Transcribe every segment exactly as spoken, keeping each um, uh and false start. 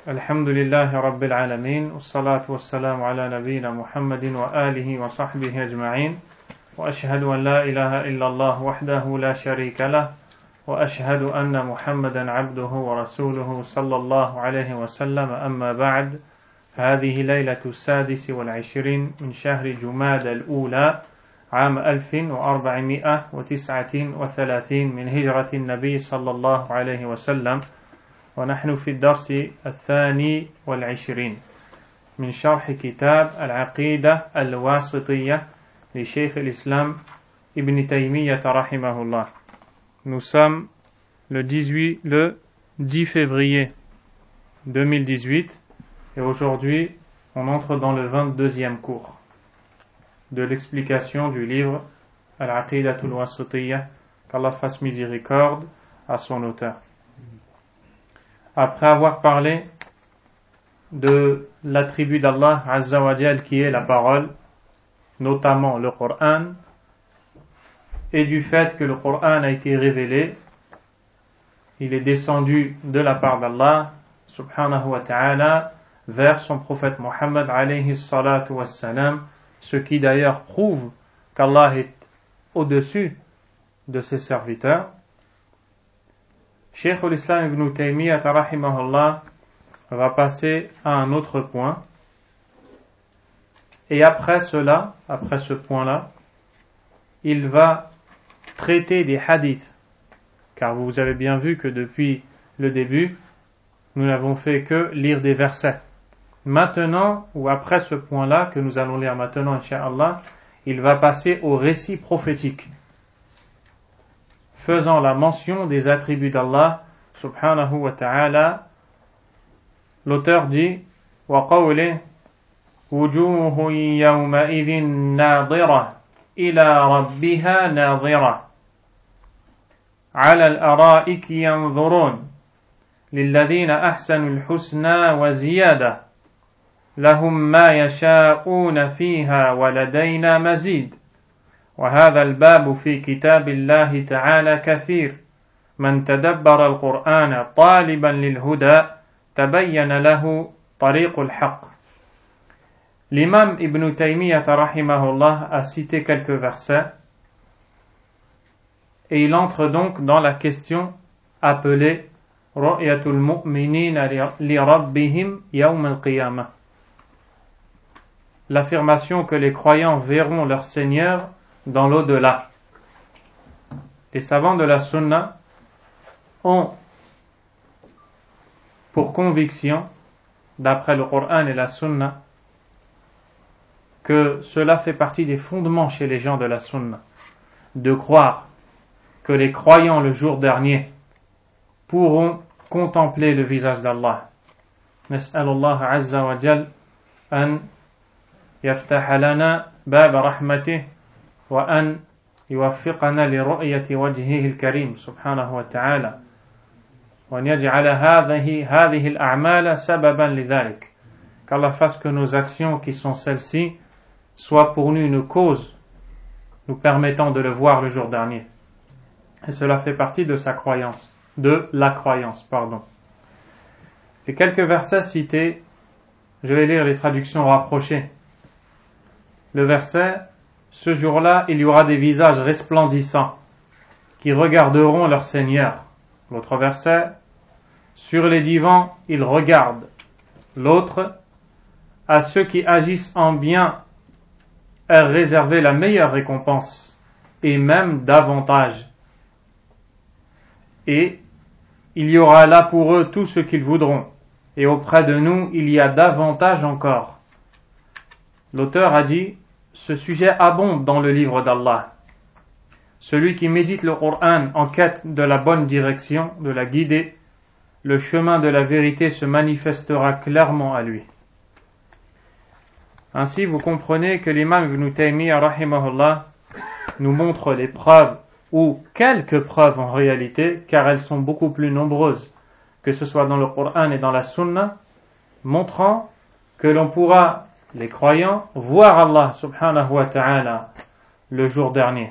الحمد لله رب العالمين والصلاة والسلام على نبينا محمد وآله وصحبه أجمعين وأشهد أن لا إله إلا الله وحده لا شريك له وأشهد أن محمدا عبده ورسوله صلى الله عليه وسلم أما بعد هذه ليلة السادس والعشرين من شهر جماد الأولى عام ألف وأربعمائة وتسعة وثلاثين من هجرة النبي صلى الله عليه وسلم ونحن في الدرس الثاني والعشرين من شرح كتاب العقيدة الواسطية لشيخ الإسلام ابن تيمية رحمه الله. Nous sommes le dix-huit, le dix février deux mille dix-huit et aujourd'hui on entre dans le vingt-deuxième cours de l'explication du livre Al-Aqidah al-Wasitiyya, qu'Allah fasse miséricorde à son auteur. Après avoir parlé de l'attribut d'Allah Azza wa Jal qui est la parole, notamment le Coran, et du fait que le Coran a été révélé, il est descendu de la part d'Allah subhanahu wa ta'ala vers son prophète Muhammad alayhi salatu wassalam, ce qui d'ailleurs prouve qu'Allah est au-dessus de ses serviteurs. Cheikh al-Islam ibn Taymiyyah rahimahullah va passer à un autre point. Et après cela, après ce point-là, il va traiter des hadiths. Car vous avez bien vu que depuis le début, nous n'avons fait que lire des versets. Maintenant, ou après ce point-là, que nous allons lire maintenant, incha'Allah, il va passer au récit prophétique, faisant la mention des attributs d'Allah subhanahu wa ta'ala. L'auteur dit wa qawli wujuhun yawma'idhin nadira ila rabbiha nadira ala al-ara'iki yanzurun lilladhina ahsanu al-husna wa ziyada lahum ma yasha'una fiha wa ladayna mazid. وهذا الباب في كتاب الله تعالى كثير من تدبر القرآن طالبا للهدى تبين له طريق الحق. L'imam Ibn Taymiyyah rahimahullah a cité quelques versets et il entre donc dans la question appelée Ru'yatul mu'minina li rabbihim yawm al-qiyamah, l'affirmation que les croyants verront leur Seigneur dans l'au-delà. Les savants de la Sunna ont pour conviction, d'après le Coran et la Sunna, que cela fait partie des fondements chez les gens de la Sunna, de croire que les croyants le jour dernier pourront contempler le visage d'Allah. Nas'alullah azza wa jal an yaftaha lana bab rahmatih وأن يوفقنا لرؤية وجهه الكريم سبحانه وتعالى وأن يجعل هذه هذه الأعمال سببا لذلك, qu'Allah fasse que nos actions qui sont celles-ci soient pour nous une cause nous permettant de le voir le jour dernier. Et cela fait partie de sa croyance, de la croyance, pardon. Les quelques versets cités, je vais lire les traductions rapprochées. Le verset: ce jour-là, il y aura des visages resplendissants qui regarderont leur Seigneur. L'autre verset: sur les divans, ils regardent. L'autre: à ceux qui agissent en bien est réservée la meilleure récompense, et même davantage. Et il y aura là pour eux tout ce qu'ils voudront, et auprès de nous, il y a davantage encore. L'auteur a dit: ce sujet abonde dans le livre d'Allah. Celui qui médite le Coran en quête de la bonne direction, de la guider, le chemin de la vérité se manifestera clairement à lui. Ainsi, vous comprenez que l'imam Ibn Taymiyyah rahimahullah nous montre les preuves, ou quelques preuves en réalité, car elles sont beaucoup plus nombreuses, que ce soit dans le Coran et dans la Sunna, montrant que l'on pourra, les croyants, voir Allah subhanahu wa ta'ala le jour dernier.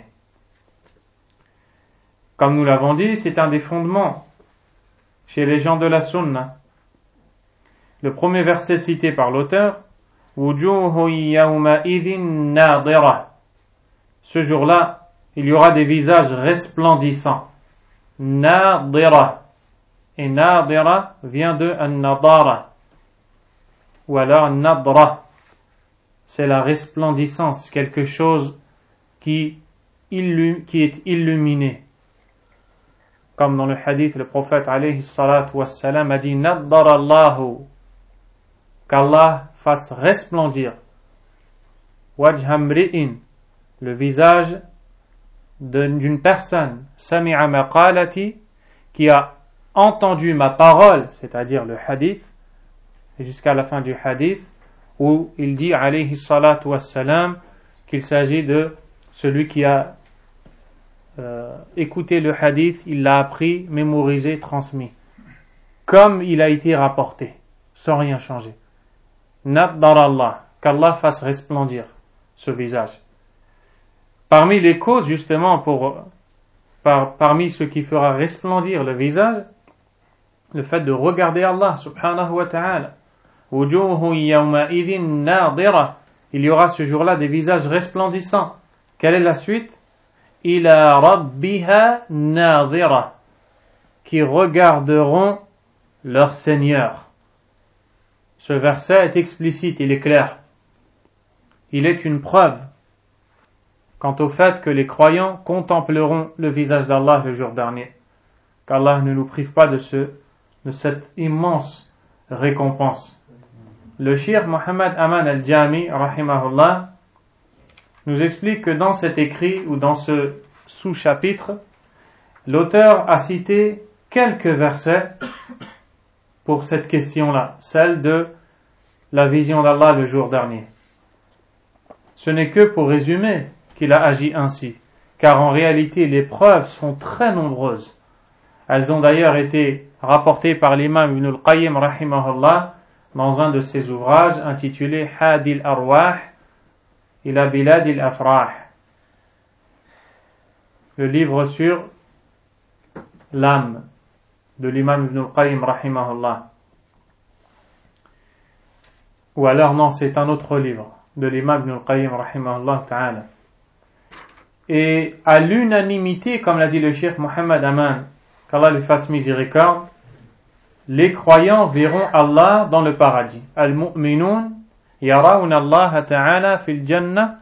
Comme nous l'avons dit, c'est un des fondements chez les gens de la Sunna. Le premier verset cité par l'auteur, Wujuhu yawma'idhin nadira. Ce jour-là, il y aura des visages resplendissants. Nadira. Et nadira vient de an-nadara. Ou alors nadra. C'est la resplendissance, quelque chose qui, illu- qui est illuminé. Comme dans le hadith, le prophète alayhi salatu wassalam a dit Naddara Allahu, qu'Allah fasse resplendir wajha mri'in, le visage d'une personne, sami'a maqalati, qui a entendu ma parole, c'est-à-dire le hadith, jusqu'à la fin du hadith, où il dit alayhi salatu wassalam qu'il s'agit de celui qui a euh, écouté le hadith, il l'a appris, mémorisé, transmis, comme il a été rapporté, sans rien changer. Naddara Allah, qu'Allah fasse resplendir ce visage. Parmi les causes, justement, pour, par, parmi ce qui fera resplendir le visage, le fait de regarder Allah, subhanahu wa ta'ala. Wujuhu yawma'idhin nadira. Il y aura ce jour-là des visages resplendissants. Quelle est la suite? Ila rabbiha nadira. Qui regarderont leur Seigneur. Ce verset est explicite, il est clair. Il est une preuve quant au fait que les croyants contempleront le visage d'Allah le jour dernier. Qu'Allah ne nous prive pas de, ce, de cette immense récompense. Le cheikh Mohammed Aman al-Jami, rahimahullah, nous explique que dans cet écrit ou dans ce sous-chapitre, l'auteur a cité quelques versets pour cette question-là, celle de la vision d'Allah le jour dernier. Ce n'est que pour résumer qu'il a agi ainsi, car en réalité les preuves sont très nombreuses. Elles ont d'ailleurs été rapportées par l'imam Ibn al-Qayyim rahimahullah dans un de ses ouvrages intitulé Hadi al-Arwah ila Bilad al-Afrah, le livre sur l'âme de l'imam Ibn al-Qayyim rahimahullah. Ou alors non, c'est un autre livre de l'imam Ibn al-Qayyim rahimahullah ta'ala. Et à l'unanimité, comme l'a dit le cheikh Mohammed Aman, qu'Allah lui fasse miséricorde, les croyants verront Allah dans le paradis. Al-mu'minun yarawna Allah ta'ala fil jannah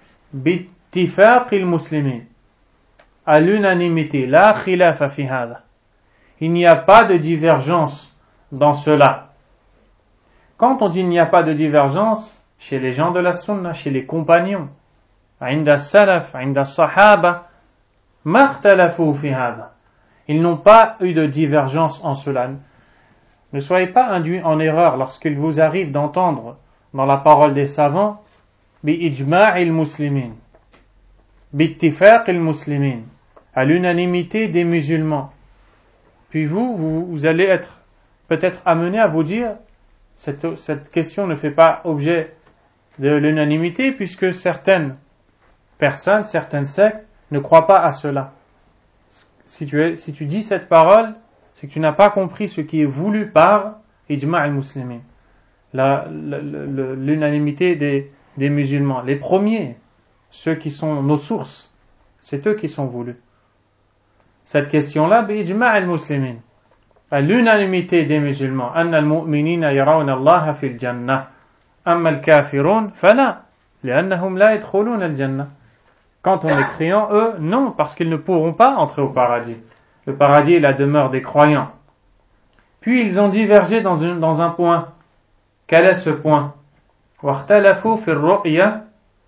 bittifaqil muslimin. À l'unanimité, la khilafa fi hadha. Il n'y a pas de divergence dans cela. Quand on dit il n'y a pas de divergence, chez les gens de la sunna, chez les compagnons, inda salaf, inda sahaba, ma ikhtalafu fi hadha. Ils n'ont pas eu de divergence en cela. Ne soyez pas induits en erreur lorsqu'il vous arrive d'entendre dans la parole des savants bi ijma'il muslimin, bi ittifaqil muslimin, à l'unanimité des musulmans. Puis vous, vous, vous allez être peut-être amené à vous dire cette, cette question ne fait pas objet de l'unanimité puisque certaines personnes, certaines sectes ne croient pas à cela. Si tu, es, si tu dis cette parole, c'est que tu n'as pas compris ce qui est voulu par ijma' al-muslimin, la, la, la, l'unanimité des, des musulmans. Les premiers, ceux qui sont nos sources, c'est eux qui sont voulus. Cette question-là, bi ijma' al-muslimin, à l'unanimité des musulmans, anna al-mu'minina yarawna Allah fil jannah, amma al-kafirun fala, li'annahum la yadkhuluna al-jannah. Quant aux mécréants, eux, non, parce qu'ils ne pourront pas entrer au paradis. Le paradis est la demeure des croyants. Puis ils ont divergé dans, une, dans un point. Quel est ce point? واختلفوا في الرؤية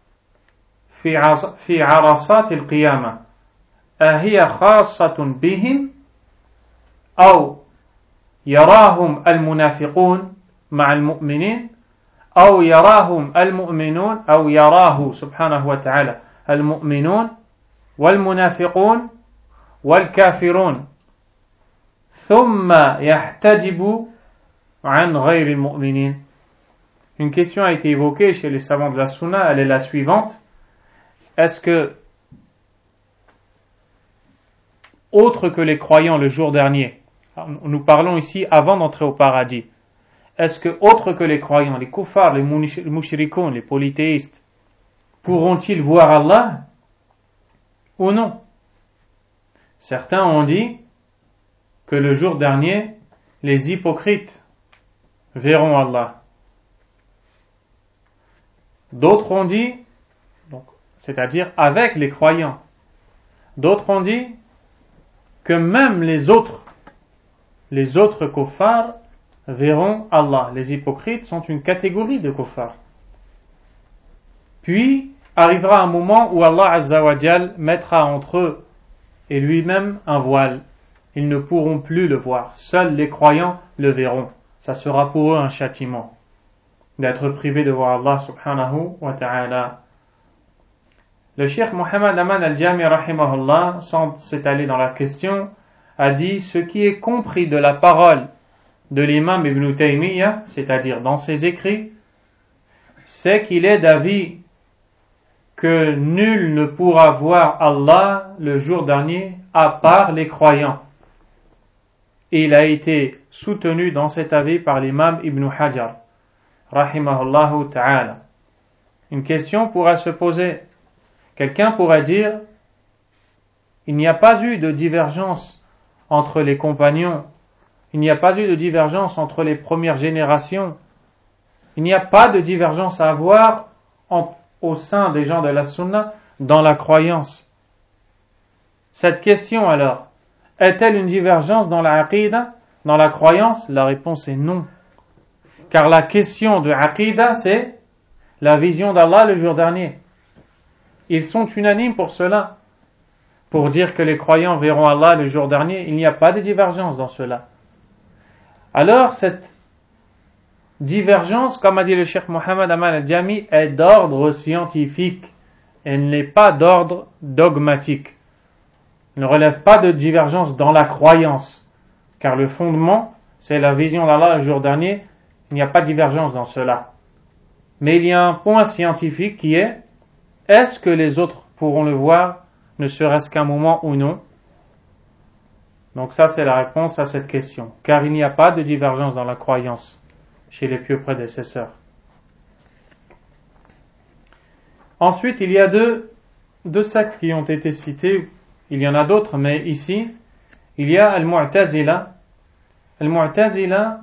في في عرصات القيامة أهي خاصة بهم أو يراهم المنافقون مع المؤمنين أو يراهم المؤمنون أو يراه سبحانه وتعالى المؤمنون والمنافقون والكافرون ثم يحتجب عن غير المؤمنين. Une question a été évoquée chez les savants de la Sunna, elle est la suivante. Est-ce que, autre que les croyants le jour dernier, nous parlons ici avant d'entrer au paradis, est-ce que autres que les croyants, les kuffars, les mushrikoun, les polythéistes, pourront-ils voir Allah ou non? Certains ont dit que le jour dernier, les hypocrites verront Allah. D'autres ont dit, donc, c'est-à-dire avec les croyants. D'autres ont dit que même les autres, les autres kuffars verront Allah. Les hypocrites sont une catégorie de kuffars. Puis arrivera un moment où Allah Azza wa Jal mettra entre eux et lui-même un voile. Ils ne pourront plus le voir. Seuls les croyants le verront. Ça sera pour eux un châtiment d'être privés de voir Allah subhanahu wa ta'ala. Le cheikh Mohammed Aman al-Jami rahimahullah, sans s'étaler dans la question, a dit: ce qui est compris de la parole de l'imam Ibn Taymiyyah, c'est-à-dire dans ses écrits, c'est qu'il est d'avis que nul ne pourra voir Allah le jour dernier à part les croyants. Et il a été soutenu dans cet avis par l'imam Ibn Hajar rahimahullahu ta'ala. Une question pourra se poser. Quelqu'un pourrait dire: il n'y a pas eu de divergence entre les compagnons, il n'y a pas eu de divergence entre les premières générations, il n'y a pas de divergence à avoir en, au sein des gens de la sunna dans la croyance. Cette question alors, est-elle une divergence dans la aqidah, dans la croyance? La réponse est non. Car la question de aqidah, c'est la vision d'Allah le jour dernier. Ils sont unanimes pour cela. Pour dire que les croyants verront Allah le jour dernier, il n'y a pas de divergence dans cela. Alors, cette divergence, comme a dit le cheikh Mohammed Aman al-Jami, est d'ordre scientifique. Elle n'est pas d'ordre dogmatique. Elle ne relève pas de divergence dans la croyance. Car le fondement, c'est la vision d'Allah le jour dernier. Il n'y a pas de divergence dans cela. Mais il y a un point scientifique qui est: est-ce que les autres pourront le voir, ne serait-ce qu'un moment ou non? Donc ça, c'est la réponse à cette question. Car il n'y a pas de divergence dans la croyance chez les pieux prédécesseurs. Ensuite, il y a deux, deux sectes qui ont été citées. Il y en a d'autres, mais ici, il y a Al-Mu'tazila. Al-Mu'tazila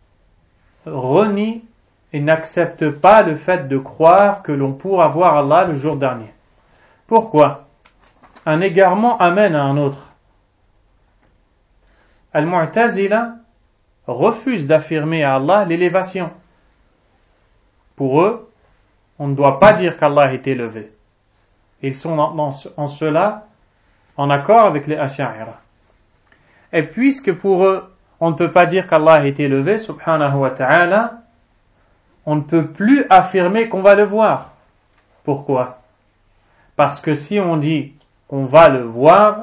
renie et n'accepte pas le fait de croire que l'on pourra voir Allah le jour dernier. Pourquoi? Un égarement amène à un autre. Al-Mu'tazila refuse d'affirmer à Allah l'élévation. Pour eux, on ne doit pas dire qu'Allah est élevé. Ils sont en, en, en cela en accord avec les Ash'a'ira. Et puisque pour eux, on ne peut pas dire qu'Allah est élevé, subhanahu wa ta'ala, on ne peut plus affirmer qu'on va le voir. Pourquoi? Parce que si on dit qu'on va le voir,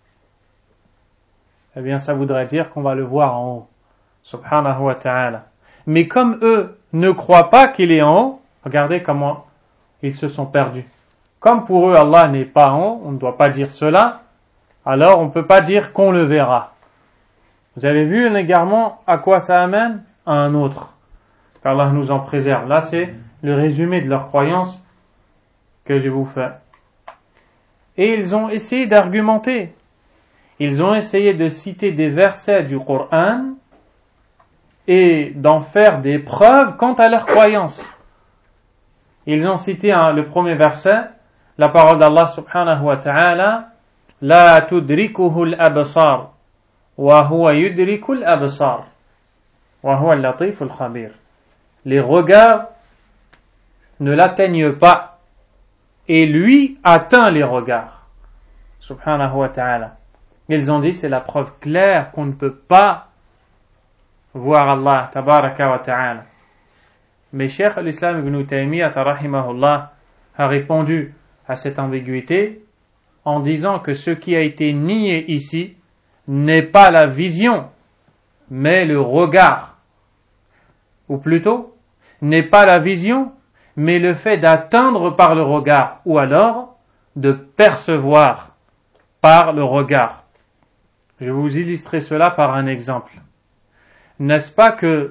eh bien ça voudrait dire qu'on va le voir en haut, subhanahu wa ta'ala. Mais comme eux ne croient pas qu'il est en haut, regardez comment ils se sont perdus. Comme pour eux Allah n'est pas en haut, on ne doit pas dire cela, alors on ne peut pas dire qu'on le verra. Vous avez vu un égarement, à quoi ça amène? À un autre. Qu'Allah nous en préserve. Là, c'est le résumé de leur croyance que je vous fais. Et ils ont essayé d'argumenter. Ils ont essayé de citer des versets du Coran et d'en faire des preuves quant à leur croyance. Ils ont cité hein, le premier verset, la parole d'Allah subhanahu wa ta'ala: La tudrikuhu al-absar wa huwa yudriku al-absar wa huwa al-latif al-khabir. Les regards ne l'atteignent pas et lui atteint les regards, subhanahu wa ta'ala. Ils ont dit c'est la preuve claire qu'on ne peut pas voir Allah tabaraka wa ta'ala. Mais Cheikh al-Islam ibn Taymiyyah rahimahullah a répondu à cette ambiguïté en disant que ce qui a été nié ici n'est pas la vision, mais le regard. Ou plutôt, n'est pas la vision, mais le fait d'atteindre par le regard, ou alors de percevoir par le regard. Je vais vous illustrer cela par un exemple. N'est-ce pas que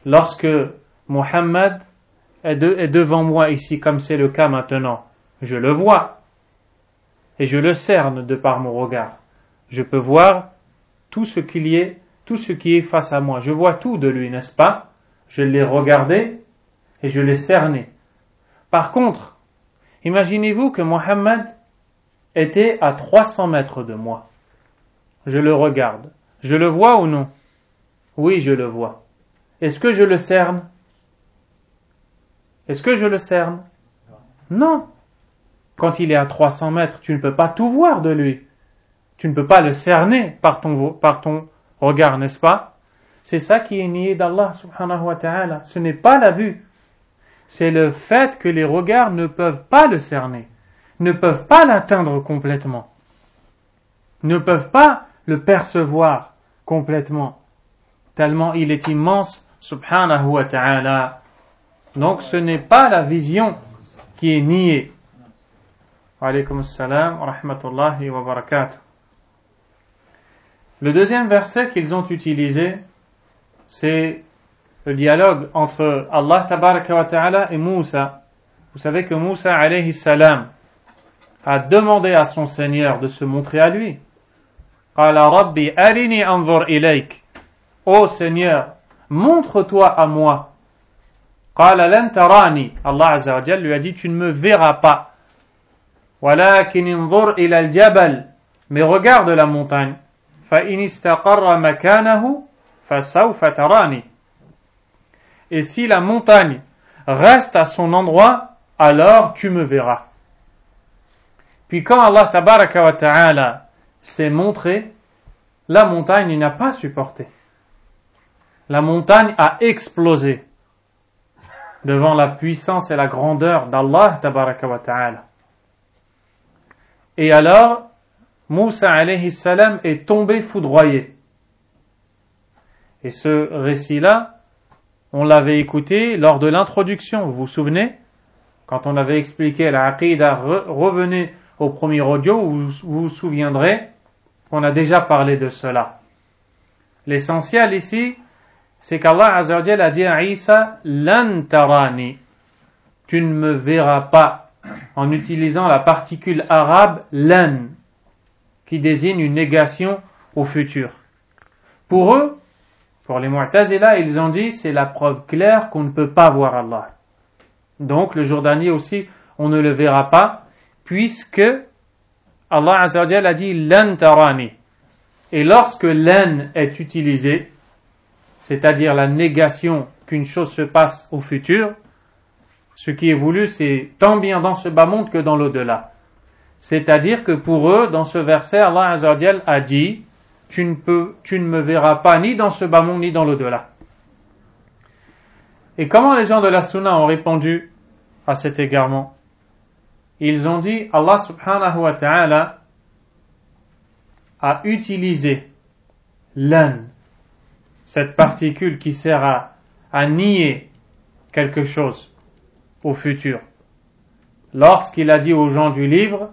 lorsque Muhammad est, de, est devant moi ici, comme c'est le cas maintenant, je le vois et je le cerne de par mon regard. Je peux voir tout ce qu'il y est, tout ce qui est face à moi. Je vois tout de lui, n'est-ce pas? Je l'ai regardé et je l'ai cerné. Par contre, imaginez-vous que Muhammad était à trois cents mètres de moi. Je le regarde. Je le vois ou non? Oui, je le vois. Est-ce que je le cerne? Est-ce que je le cerne? Non. Quand il est à trois cents mètres, tu ne peux pas tout voir de lui. Tu ne peux pas le cerner par ton, par ton regard, n'est-ce pas? C'est ça qui est nié d'Allah subhanahu wa ta'ala. Ce n'est pas la vue. C'est le fait que les regards ne peuvent pas le cerner, ne peuvent pas l'atteindre complètement, ne peuvent pas le percevoir complètement, tellement il est immense, subhanahu wa ta'ala. Donc ce n'est pas la vision qui est niée. Wa alaykum assalam wa rahmatullahi wa barakatuh. Le deuxième verset qu'ils ont utilisé, c'est le dialogue entre Allah tabaraka wa ta'ala et Moussa. Vous savez que Moussa alayhi salam a demandé à son Seigneur de se montrer à lui. Qala Rabbi arini anzur ilayk. Ô Seigneur, montre-toi à moi. Qala lan tarani. Allah azza wa jalla lui a dit, tu ne me verras pas. Walakin anzur ila al-jabal. Mais regarde la montagne. Fa in istaqarra makanahu fa sawfa tarani. Et si la montagne reste à son endroit, alors tu me verras. Puis quand Allah tabaraka wa ta'ala s'est montré, la montagne n'a pas supporté. La montagne a explosé devant la puissance et la grandeur d'Allah tabaraka wa ta'ala. Et alors, Moussa alayhi salam est tombé foudroyé. Et ce récit-là, on l'avait écouté lors de l'introduction, vous vous souvenez? Quand on avait expliqué la Aqidah, revenez au premier audio où vous vous souviendrez qu'on a déjà parlé de cela. L'essentiel ici, c'est qu'Allah Azza wa Jalla a dit à Isa, lan tarani, tu ne me verras pas, en utilisant la particule arabe lan, qui désigne une négation au futur. Pour eux, pour les Mu'tazila, ils ont dit, c'est la preuve claire qu'on ne peut pas voir Allah. Donc, le jour dernier aussi, on ne le verra pas, puisque Allah Azza wa Jalla a dit, lan tarani. Et lorsque lan est utilisé, c'est-à-dire la négation qu'une chose se passe au futur, ce qui est voulu, c'est tant bien dans ce bas monde que dans l'au-delà. C'est-à-dire que pour eux, dans ce verset, Allah Azza wa Jalla a dit, Tu ne, peux, tu ne me verras pas ni dans ce bas monde ni dans l'au-delà. Et comment les gens de la Sunna ont répondu à cet égarement? Ils ont dit, Allah subhanahu wa ta'ala a utilisé lan, cette particule qui sert à, à nier quelque chose au futur. Lorsqu'il a dit aux gens du livre,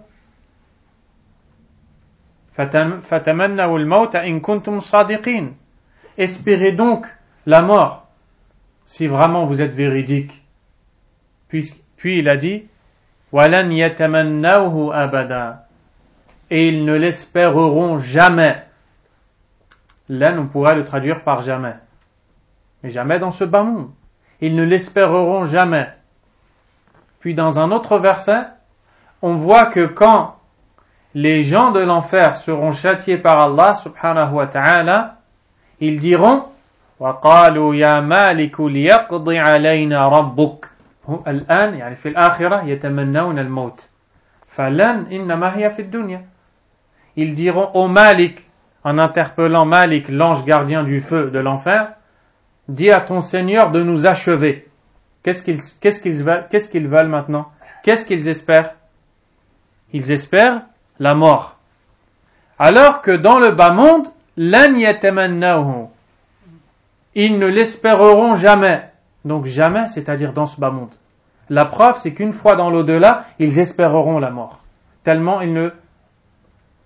فَتَمَنَّوُا الْمَوْتَ إِن كُنتُمْ صَادِقِينَ. Espérez donc la mort, si vraiment vous êtes véridique. Puis, puis il a dit, وَلَنْ يَتَمَنَّوْهُ أَبَدًا. Et ils ne l'espéreront jamais. Là, on pourrait le traduire par jamais. Mais jamais dans ce bas monde. Ils ne l'espéreront jamais. Puis dans un autre verset, on voit que quand les gens de l'enfer seront châtiés par Allah subhanahu wa ta'ala, ils diront وَقَالُوا يَا مَالِكُ لِيَقْضِ عَلَيْنَا رَبُّكَ. الآن يعني في الآخرة يتمنون الموت فلن إنما هي في الدنيا. Ils diront au Malik, en interpellant Malik, l'ange gardien du feu de l'enfer, dis à ton Seigneur de nous achever. Qu'est-ce qu'ils, qu'est-ce qu'ils veulent, qu'est-ce qu'ils veulent maintenant? Qu'est-ce qu'ils espèrent? Ils espèrent la mort. Alors que dans le bas monde, lan yatamannahu, ils ne l'espéreront jamais. Donc jamais, c'est-à-dire dans ce bas monde. La preuve, c'est qu'une fois dans l'au-delà, ils espéreront la mort. Tellement ils ne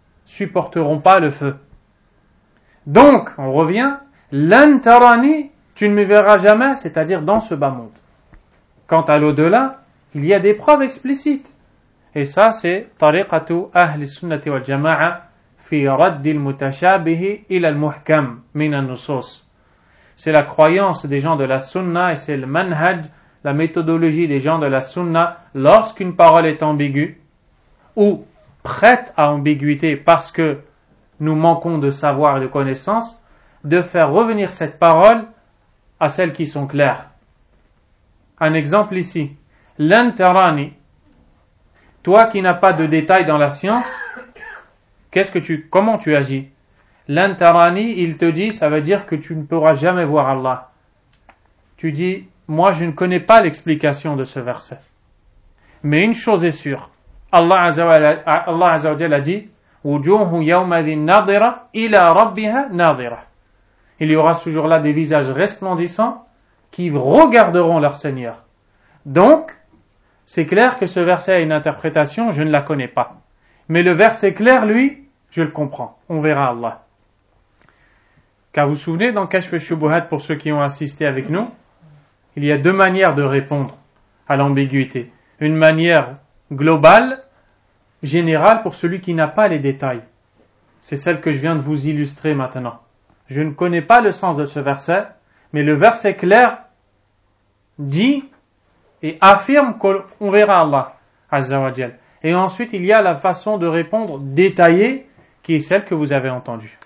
supporteront pas le feu. Donc, on revient, lan tarani, tu ne me verras jamais, c'est-à-dire dans ce bas monde. Quant à l'au-delà, il y a des preuves explicites. Et ça, c'est tariqatu ahli sunnati wal jama'a fi raddi al-mutashabihi ila al-muhkam min an-nusus. C'est la croyance des gens de la sunna et c'est le manhaj, la méthodologie des gens de la sunna lorsqu'une parole est ambiguë ou prête à ambiguïté parce que nous manquons de savoir et de connaissance, de faire revenir cette parole à celles qui sont claires. Un exemple ici. Lan tarani. Toi qui n'as pas de détails dans la science, qu'est-ce que tu, comment tu agis? Lan tarani, il te dit, ça veut dire que tu ne pourras jamais voir Allah. Tu dis, moi je ne connais pas l'explication de ce verset. Mais une chose est sûre. Allah Azza wa Jalla a dit, Wujuhu yawmadhin nadira ila rabbiha nadira. Il y aura ce jour-là des visages resplendissants qui regarderont leur Seigneur. Donc, c'est clair que ce verset a une interprétation, je ne la connais pas. Mais le verset clair, lui, je le comprends. On verra Allah. Car vous vous souvenez, dans Kashf al-Shubuhat, pour ceux qui ont assisté avec nous, il y a deux manières de répondre à l'ambiguïté. Une manière globale, générale, pour celui qui n'a pas les détails. C'est celle que je viens de vous illustrer maintenant. Je ne connais pas le sens de ce verset, mais le verset clair dit et affirme qu'on verra Allah Azza wa Jal. Et ensuite, il y a la façon de répondre détaillée qui est celle que vous avez entendue.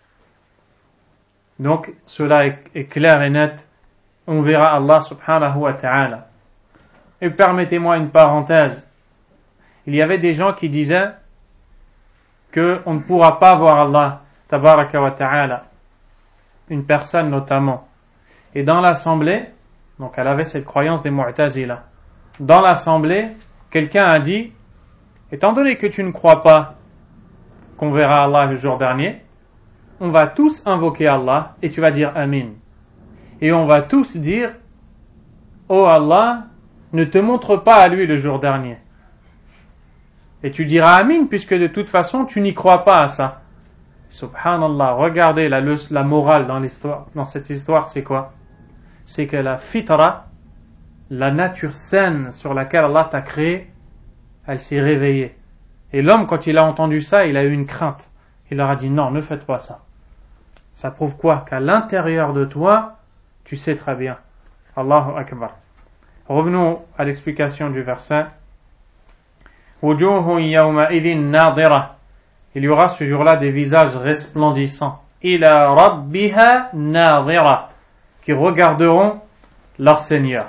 Donc, cela est, est clair et net. On verra Allah subhanahu wa ta'ala. Et permettez-moi une parenthèse. Il y avait des gens qui disaient qu'on ne pourra pas voir Allah tabaraka wa ta'ala. Une personne notamment. Et dans l'assemblée, donc elle avait cette croyance des Mu'tazila. Dans l'assemblée, quelqu'un a dit, étant donné que tu ne crois pas qu'on verra Allah le jour dernier, on va tous invoquer Allah et tu vas dire Amin. Et on va tous dire, oh Allah, ne te montre pas à lui le jour dernier. Et tu diras Amin puisque de toute façon tu n'y crois pas à ça. Subhanallah, regardez la, la morale dans l'histoire, dans cette histoire, c'est quoi? C'est que la fitra, la nature saine sur laquelle Allah t'a créé, elle s'est réveillée. Et l'homme, quand il a entendu ça, il a eu une crainte. Il leur a dit non, ne faites pas ça. Ça prouve quoi? Qu'à l'intérieur de toi, tu sais très bien. Allahu Akbar. Revenons à l'explication du verset. Wujuhun yawma'idhin nadira. Il y aura ce jour-là des visages resplendissants. Ila rabbiha nadira. Qui regarderont leur Seigneur.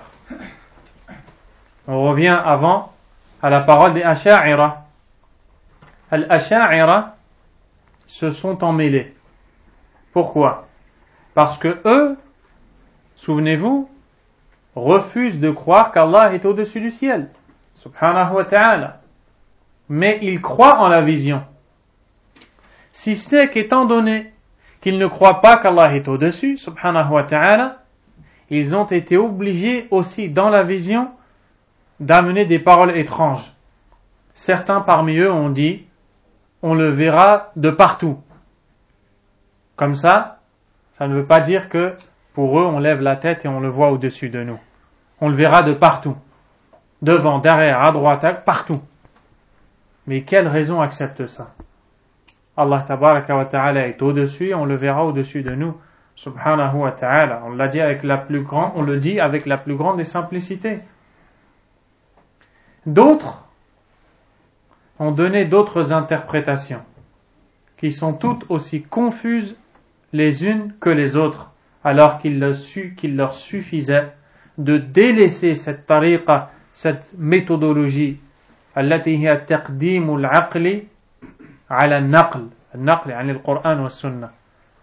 On revient avant à la parole des Asha'ira. Al-Asha'ira se sont emmêlés. Pourquoi? Parce que eux, souvenez-vous, refusent de croire qu'Allah est au-dessus du ciel. Subhanahu wa ta'ala. Mais ils croient en la vision. Si ce n'est qu'étant donné qu'ils ne croient pas qu'Allah est au-dessus, subhanahu wa ta'ala, ils ont été obligés aussi dans la vision d'amener des paroles étranges. Certains parmi eux ont dit, on le verra de partout. Comme ça, ça ne veut pas dire que pour eux on lève la tête et on le voit au-dessus de nous. On le verra de partout. Devant, derrière, à droite, partout. Mais quelle raison accepte ça? Allah tabaraka wa ta'ala est au-dessus, on le verra au-dessus de nous. Subhanahu wa ta'ala. On l'a dit avec la plus grande, on le dit avec la plus grande des simplicités. D'autres ont donné d'autres interprétations qui sont toutes aussi confuses les unes que les autres, alors qu'il leur, su, qu'il leur suffisait de délaisser cette tariqa, cette méthodologie, allati hiya taqdimul aqli ala al-naql, al-naql yani le Coran wa Sunnah.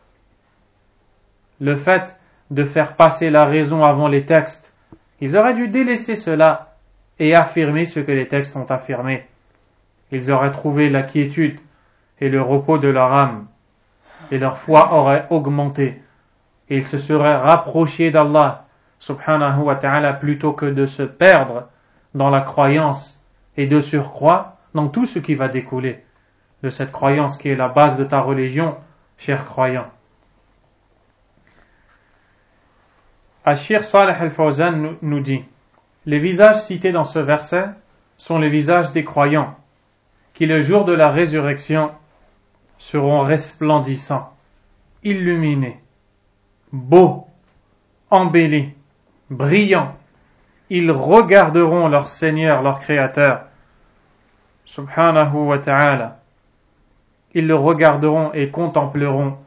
Le fait de faire passer la raison avant les textes, ils auraient dû délaisser cela et affirmer ce que les textes ont affirmé. Ils auraient trouvé la quiétude et le repos de leur âme, et leur foi aurait augmenté, et ils se seraient rapprochés d'Allah, subhanahu wa ta'ala, plutôt que de se perdre dans la croyance et de surcroît dans tout ce qui va découler de cette croyance qui est la base de ta religion, chers croyants. Al-Sheikh Salih Al-Fawzan nous dit, les visages cités dans ce verset sont les visages des croyants, qui le jour de la résurrection seront resplendissants, illuminés, beaux, embellis, brillants. Ils regarderont leur Seigneur, leur Créateur, subhanahu wa ta'ala. Ils le regarderont et contempleront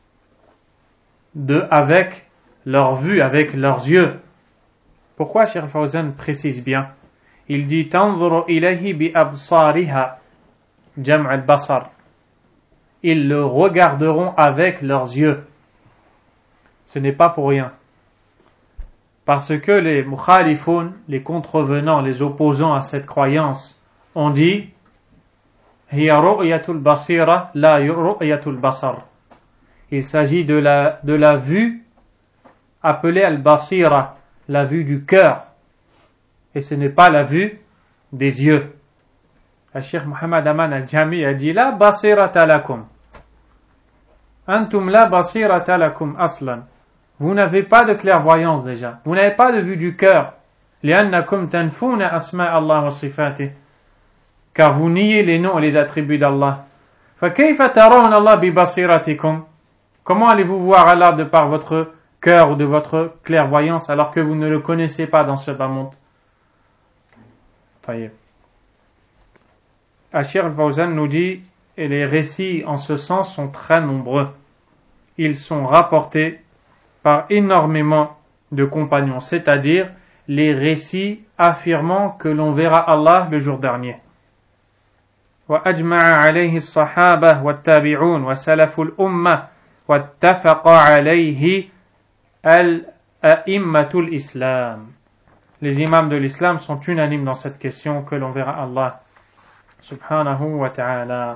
de, avec leur vue, avec leurs yeux. Pourquoi Cheikh Fawzan précise bien? Il dit tanzuru ilayhi bi absariha jam' al-basar. Ils le regarderont avec leurs yeux. Ce n'est pas pour rien. Parce que les mukhalifun, les contrevenants, les opposants à cette croyance, ont dit hiya ru'yatul basira la ru'yatul basar. Il s'agit de la, de la vue appelée al-basira, la vue du cœur, et ce n'est pas la vue des yeux. Le Cheikh Muhammad Aman al-Jami a dit la basirata lakum antum la basirata lakum aslan. Vous n'avez pas de clairvoyance déjà, vous n'avez pas de vue du cœur, li'annakum tanfuna asma Allah wa sifatih, car vous niez les noms et les attributs d'Allah. Fa kayfa tarawna Allah bi basiratikum? Comment allez-vous voir Allah de par votre cœur ou de votre clairvoyance alors que vous ne le connaissez pas dans ce bas monde? Al-Sheikh Al-Fawzan nous dit, et les récits en ce sens sont très nombreux. Ils sont rapportés par énormément de compagnons, c'est-à-dire les récits affirmant que l'on verra Allah le jour dernier. وأجمع عليه الصحابة والتابعون وسلف الأمة واتفق عليه الأئمة الإسلام. Les imams de l'islam sont unanimes dans cette question que l'on verra Allah subhanahu wa ta'ala.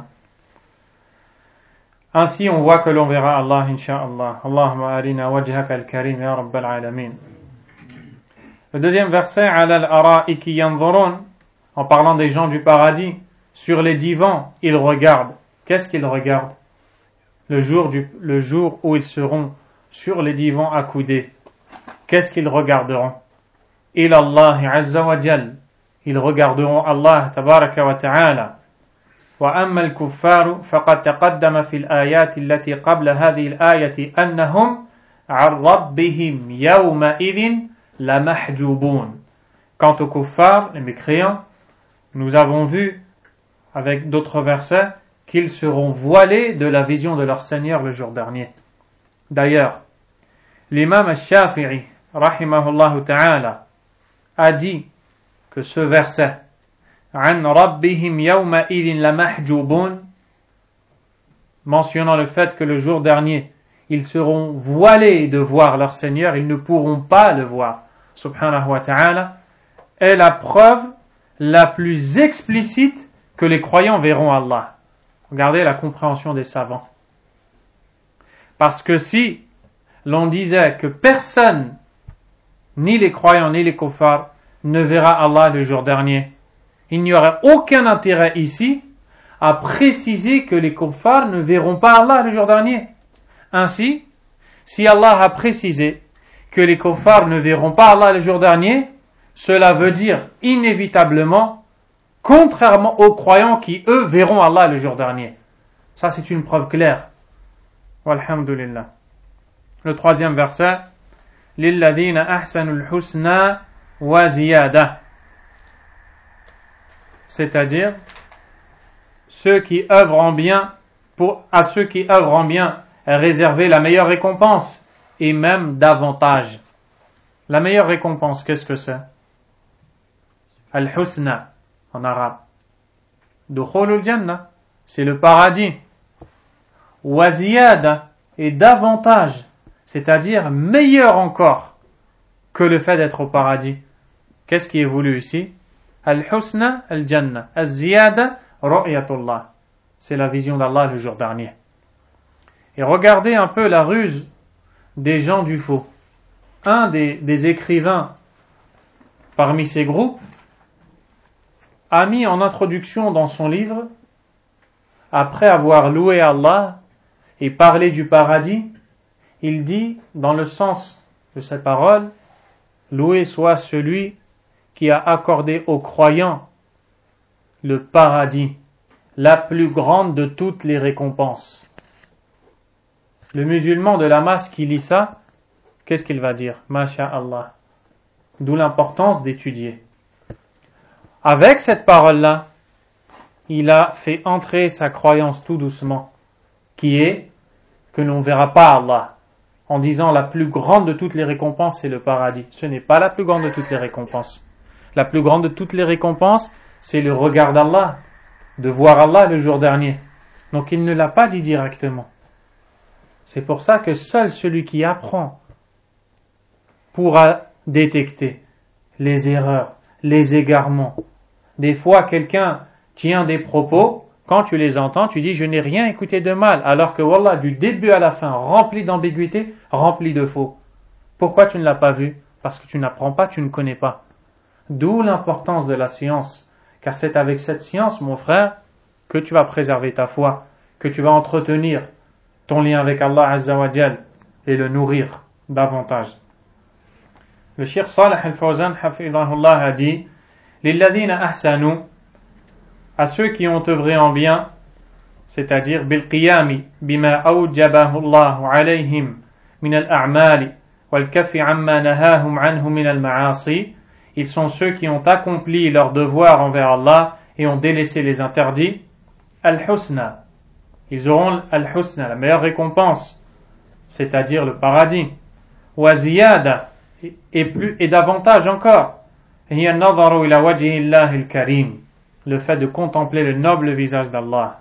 Ainsi on voit que l'on verra Allah insha'Allah. Allahumma arina wajhaka al-karim ya rabbal alamin. Le deuxième verset, ala al-ara'iki yanzurun, en parlant des gens du paradis, sur les divans, ils regardent. Qu'est-ce qu'ils regardent? Le jour, du, le jour où ils seront sur les divans accoudés, qu'est-ce qu'ils regarderont? Ila Allah azza wa jal, ils regarderont Allah tabaraka wa ta'ala. وأما الكفار فقد تقدم في الآيات التي قبل هذه الآية أنهم عن ربهم يومئذ لمحجوبون. Quant aux kuffars, les mécréants, nous avons vu avec d'autres versets qu'ils seront voilés de la vision de leur Seigneur le jour dernier. D'ailleurs, l'imam al-Shafi'i rahimahullah ta'ala a dit que ce verset عن ربهم يومئذ لمحجوبون, mentionnant le fait que le jour dernier ils seront voilés de voir leur Seigneur, ils ne pourront pas le voir subhanahu wa ta'ala, est la preuve la plus explicite que les croyants verront Allah. Regardez la compréhension des savants. Parce que si l'on disait que personne, ni les croyants ni les kuffars, ne verra Allah le jour dernier, il n'y aurait aucun intérêt ici à préciser que les kuffars ne verront pas Allah le jour dernier. Ainsi, si Allah a précisé que les kuffars ne verront pas Allah le jour dernier, cela veut dire inévitablement, contrairement aux croyants qui eux verront Allah le jour dernier. Ça c'est une preuve claire. Walhamdulillah. Le troisième verset, لِلَّذِينَ أَحْسَنُوا الْحُسْنَى وَزِيَادَةً, c'est-à-dire ceux qui œuvrent en bien, pour, à ceux qui œuvrent en bien est réservé la meilleure récompense et même davantage. La meilleure récompense, qu'est-ce que c'est? Al-Husna en arabe. Dukhulul Jannah, c'est le paradis. Wa ziyada, et davantage, c'est-à-dire meilleur encore que le fait d'être au paradis. Qu'est-ce qui est voulu ici? Al-Husna, Al-Jannah. Al-Ziyada, Ru'yatullah. C'est la vision d'Allah le jour dernier. Et regardez un peu la ruse des gens du faux. Un des, des écrivains parmi ces groupes a mis en introduction dans son livre, après avoir loué Allah et parlé du paradis, il dit, dans le sens de ces paroles, loué soit celui qui a accordé aux croyants le paradis, la plus grande de toutes les récompenses. Le musulman de la masse qui lit ça, qu'est-ce qu'il va dire? Masha'Allah. D'où l'importance d'étudier. Avec cette parole-là, il a fait entrer sa croyance tout doucement, qui est que l'on ne verra pas Allah, en disant la plus grande de toutes les récompenses, c'est le paradis. Ce n'est pas la plus grande de toutes les récompenses. La plus grande de toutes les récompenses, c'est le regard d'Allah, de voir Allah le jour dernier. Donc il ne l'a pas dit directement. C'est pour ça que seul celui qui apprend pourra détecter les erreurs, les égarements. Des fois, quelqu'un tient des propos, quand tu les entends, tu dis « je n'ai rien écouté de mal », alors que Wallah, du début à la fin, rempli d'ambiguïté, rempli de faux. Pourquoi tu ne l'as pas vu? Parce que tu n'apprends pas, tu ne connais pas. D'où l'importance de la science, car c'est avec cette science, mon frère, que tu vas préserver ta foi, que tu vas entretenir ton lien avec Allah Azza wa Jal et le nourrir davantage. Le Cheikh Salih Al-Fawzan hafidhahullah a dit Lilladhina ahsanu, à ceux qui ont œuvré en bien, c'est-à-dire bil qiyami bima awjabahu Allah alayhim min al-a'mali wal kaffi amma nahahum anhu min al-ma'asi, ils sont ceux qui ont accompli leur devoir envers Allah et ont délaissé les interdits. Al-husna, ils auront al-husna, la meilleure récompense, c'est-à-dire le paradis. Wa ziyada, et plus et davantage encore, hiya an-nadharu ila wajhi Allah al-karim, le fait de contempler le noble visage d'Allah,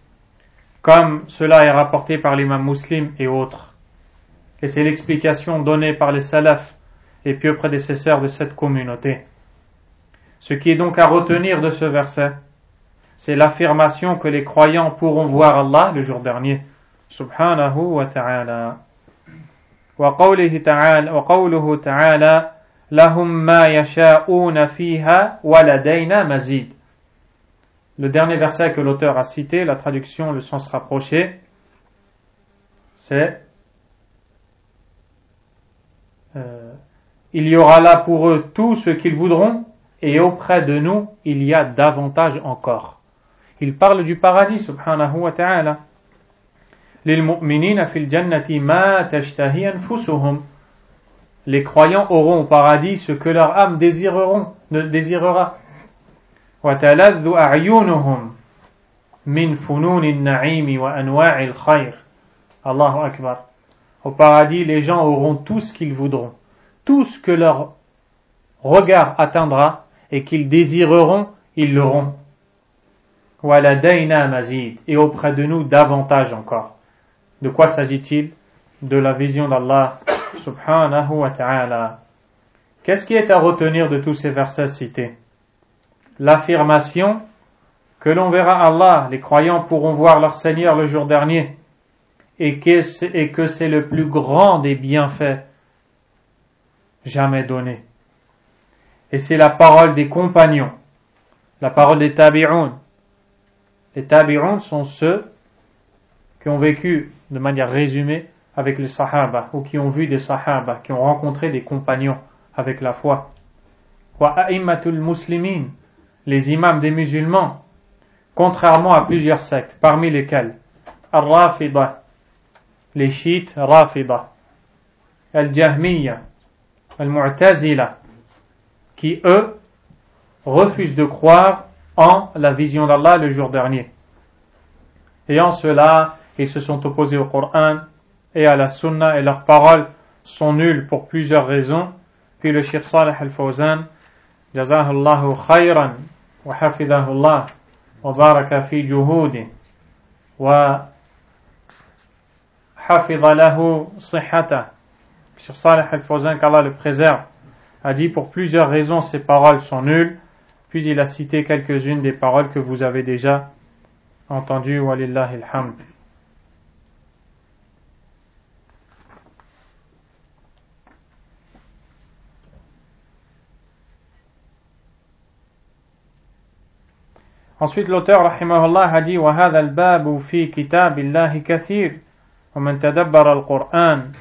comme cela est rapporté par l'imam Muslim et autres. Et c'est l'explication donnée par les salafs et pieux prédécesseurs de cette communauté. Ce qui est donc à retenir de ce verset, c'est l'affirmation que les croyants pourront voir Allah le jour dernier, subhanahu wa ta'ala. Wa qawlihi ta'ala, wa qawluhu ta'ala, lahum ma yasha'una fiha wa ladayna mazid. Le dernier verset que l'auteur a cité, la traduction, le sens rapproché, c'est euh, il y aura là pour eux tout ce qu'ils voudront, et auprès de nous, il y a davantage encore. Il parle du paradis, subhanahu wa ta'ala. Lil mu'minina fil jannati ma tashtahi anfusuhum. Les croyants auront au paradis ce que leur âme désireront, désirera. Wa taladhu a'yunuhum min fununil na'imi wa anwa'il khayr. Allahu akbar. Au paradis, les gens auront tout ce qu'ils voudront, tout ce que leur regard atteindra et qu'ils désireront, ils l'auront. Wa ladayna mazid, et auprès de nous davantage encore. De quoi s'agit-il? De la vision d'Allah subhanahu wa ta'ala. Qu'est-ce qui est à retenir de tous ces versets cités? L'affirmation que l'on verra Allah, les croyants pourront voir leur Seigneur le jour dernier, et que c'est, et que c'est le plus grand des bienfaits jamais donnés. Et c'est la parole des compagnons, la parole des tabi'un. Les tabi'un sont ceux qui ont vécu de manière résumée avec les sahaba, ou qui ont vu des sahaba, qui ont rencontré des compagnons avec la foi. Wa a'immatul muslimin, les imams des musulmans, contrairement à plusieurs sectes, parmi lesquelles Al-Rafida, les chiites Rafida, Al-Jahmiya, Al-Mu'tazila, qui eux refusent de croire en la vision d'Allah le jour dernier. Et en cela, ils se sont opposés au Coran et à la Sunna, et leurs paroles sont nulles pour plusieurs raisons. Puis le Cheikh Salih Al-Fawzan, Jazahullahu khayran wa hafidhahullah wa baraka fi juhudi wa hafidha lahu sihhata. Cheikh Salih Al-Fawzan, qu'Allah le préserve, a dit pour plusieurs raisons ces paroles sont nulles. Puis il a cité quelques-unes des paroles que vous avez déjà entendues. Walillahi alhamd. Ensuite, l'auteur, rahimahullah, a dit وَهَذَا الْبَابُ فِي كِتَابِ اللَّهِ كَثِيرٌ وَمَنْ تَدَبَّرَ الْقُرْآنَ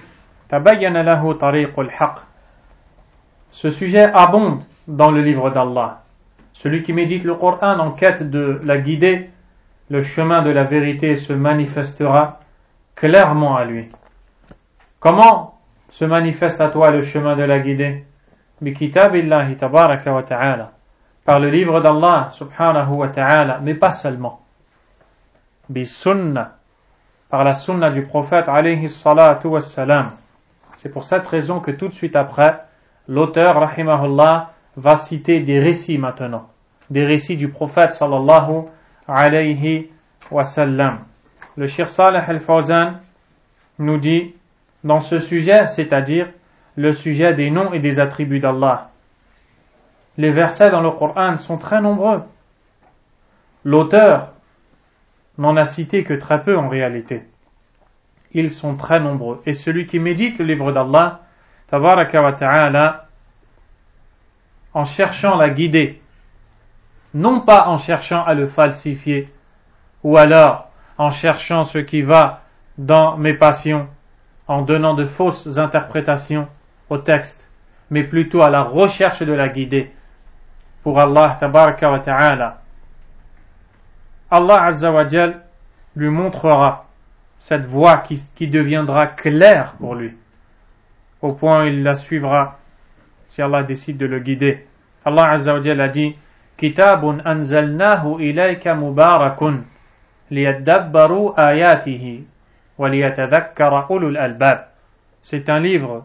تبين له طريق الحق. Ce sujet abonde dans le livre d'Allah. Celui qui médite le Coran en quête de la guider, le chemin de la vérité se manifestera clairement à lui. Comment se manifeste à toi le chemin de la guidée? Bi kitabillahi tabaraka wa ta'ala. Par le livre d'Allah subhanahu wa ta'ala, mais pas seulement. Bi sunnah. Par la sunna du prophète alayhi salatu wa salam. C'est pour cette raison que tout de suite après, l'auteur rahimahullah va citer des récits maintenant. Des récits du prophète sallallahu alayhi wa sallam. Le Cheikh Salih al-Fawzan nous dit dans ce sujet, c'est-à-dire le sujet des noms et des attributs d'Allah. Les versets dans le Coran sont très nombreux. L'auteur n'en a cité que très peu en réalité. Ils sont très nombreux. Et celui qui médite le livre d'Allah, tabaraka wa ta'ala, en cherchant la guider, non pas en cherchant à le falsifier, ou alors en cherchant ce qui va dans mes passions, en donnant de fausses interprétations au texte, mais plutôt à la recherche de la guidée pour Allah tabaraka wa ta'ala. Allah azza wa jal lui montrera cette voie qui, qui deviendra claire pour lui, au point où il la suivra si Allah décide de le guider. Allah azza wa jal a dit Kitabun anzalnahu ilayka mubarakun liyadabbaru ayatihi wa liyatadhakkara ulul albab. C'est un livre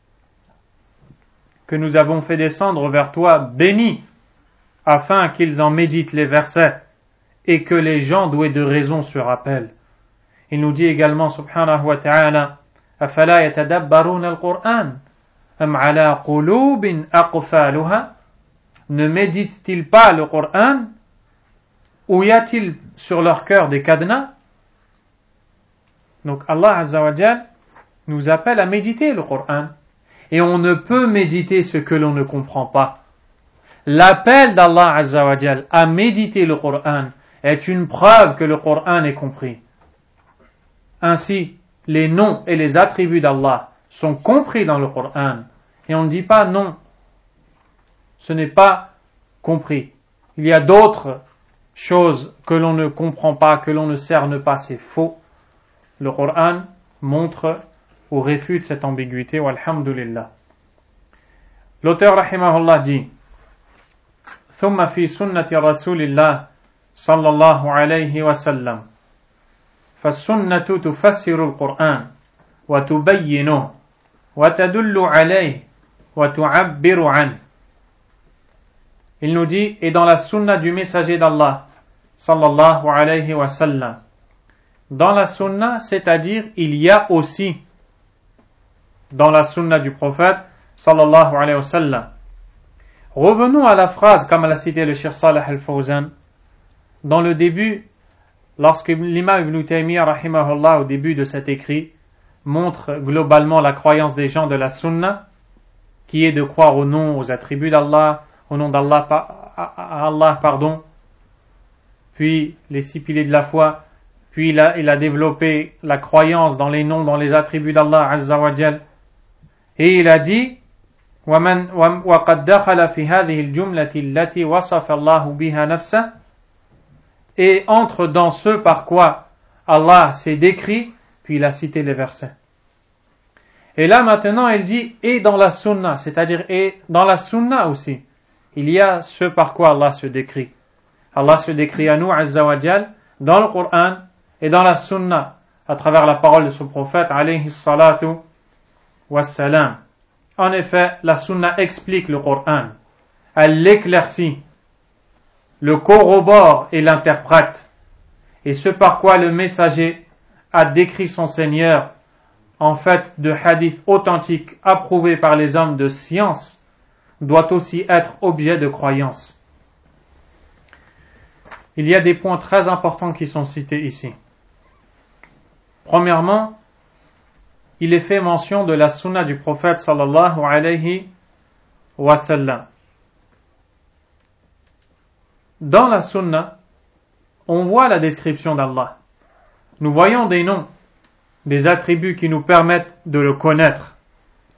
que nous avons fait descendre vers toi béni afin qu'ils en méditent les versets et que les gens doués de raison se rappellent. Il nous dit également subhanahu wa ta'ala afala yatadabbaruna al-Qur'an am ala qulubin aqfaluha. Ne méditent-ils pas le Coran ou y a-t-il sur leur cœur des cadenas? Donc Allah azza wa jal nous appelle à méditer le Coran. Et on ne peut méditer ce que l'on ne comprend pas. L'appel d'Allah azza wa jal à méditer le Coran est une preuve que le Coran est compris. Ainsi, les noms et les attributs d'Allah sont compris dans le Coran. Et on ne dit pas non, ce n'est pas compris. Il y a d'autres choses que l'on ne comprend pas, que l'on ne cerne pas, c'est faux. Le Coran montre ou réfute cette ambiguïté, walhamdulillah. L'auteur rahimahullah dit ثم في سنة رسول الله صلى الله عليه وسلم فالسنة تفسر القرآن وتبينه وتدل عليه وتعبر عنه. Il nous dit, et dans la sunna du messager d'Allah, sallallahu alayhi wa sallam, dans la sunna, c'est-à-dire, il y a aussi, dans la sunna du prophète, sallallahu alayhi wa sallam. Revenons à la phrase, comme l'a cité le Cheikh Salih al-Fawzan, dans le début, lorsque l'imam Ibn Taymiyyah, rahimahullah, au début de cet écrit, montre globalement la croyance des gens de la sunna, qui est de croire au nom, aux attributs d'Allah, au nom d'Allah, à Allah, pardon, puis les six piliers de la foi, puis il a, il a développé la croyance dans les noms, dans les attributs d'Allah azza wa jal, et il a dit وَمَنْ وَقَدْ دَخَلَ فِي هَذِهِ الْجُمْلَةِ الَّتِي وَصَفَ اللَّهُ بِهَا نَفْسَهُ, et entre dans ce par quoi Allah s'est décrit, puis il a cité les versets. Et là maintenant il dit et dans la sunna, c'est-à-dire et dans la sunna aussi, il y a ce par quoi Allah se décrit. Allah se décrit à nous, azza wa jal, dans le Coran et dans la sunna, à travers la parole de son prophète, alayhi salatu wassalam. En effet, la sunna explique le Coran, elle l'éclaircit, le corrobore et l'interprète, et ce par quoi le messager a décrit son Seigneur, en fait de hadiths authentiques approuvés par les hommes de science, doit aussi être objet de croyance. Il y a des points très importants qui sont cités ici. Premièrement, il est fait mention de la sunna du prophète sallallahu alayhi wa sallam. Dans la sunna, on voit la description d'Allah. Nous voyons des noms, des attributs qui nous permettent de le connaître.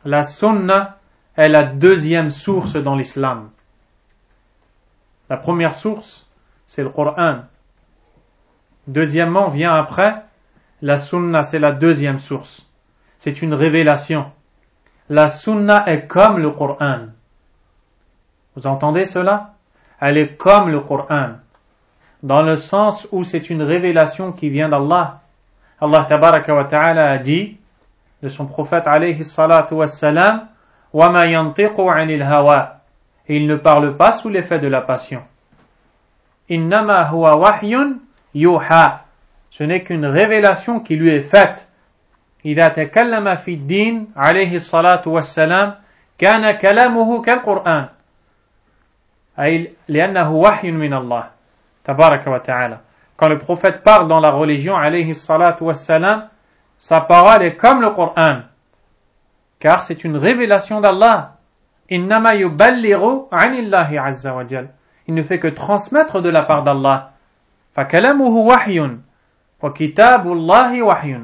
la sunna est la deuxième source dans l'islam. La première source, c'est le Coran. Deuxièmement, vient après, la sunna, c'est la deuxième source. C'est une révélation. La sunna est comme le Coran. Vous entendez cela? Elle est comme le Coran, dans le sens où c'est une révélation qui vient d'Allah. Allah tabaraka wa ta'ala a dit de son prophète alayhi salatu wassalam, وَمَا يَنْطِقُ عَنِ الْهَوَى, et il ne parle pas sous l'effet de la passion. إِنَّمَا هُوَ وَحْيٌ يُوحَى, ce n'est qu'une révélation qui lui est faite. إِذَا تَكَلَّمَ فِي الدِّينِ عليه الصلاة والسلام كان كلامه كالقرآن أي لأنه وحي من الله تبارك وتعالى. Quand le prophète parle dans la religion عليه الصلاة والسلام, sa parole est comme le Coran, car c'est une révélation d'Allah. إِنَّمَا يُبَلِّغُ عَنِ اللَّهِ عَزَّ وَجَلَّ, il ne fait que transmettre de la part d'Allah. فَكَلَامُهُ وَحْيٌ وَكِتَابُ اللَّهِ وَحْيٌ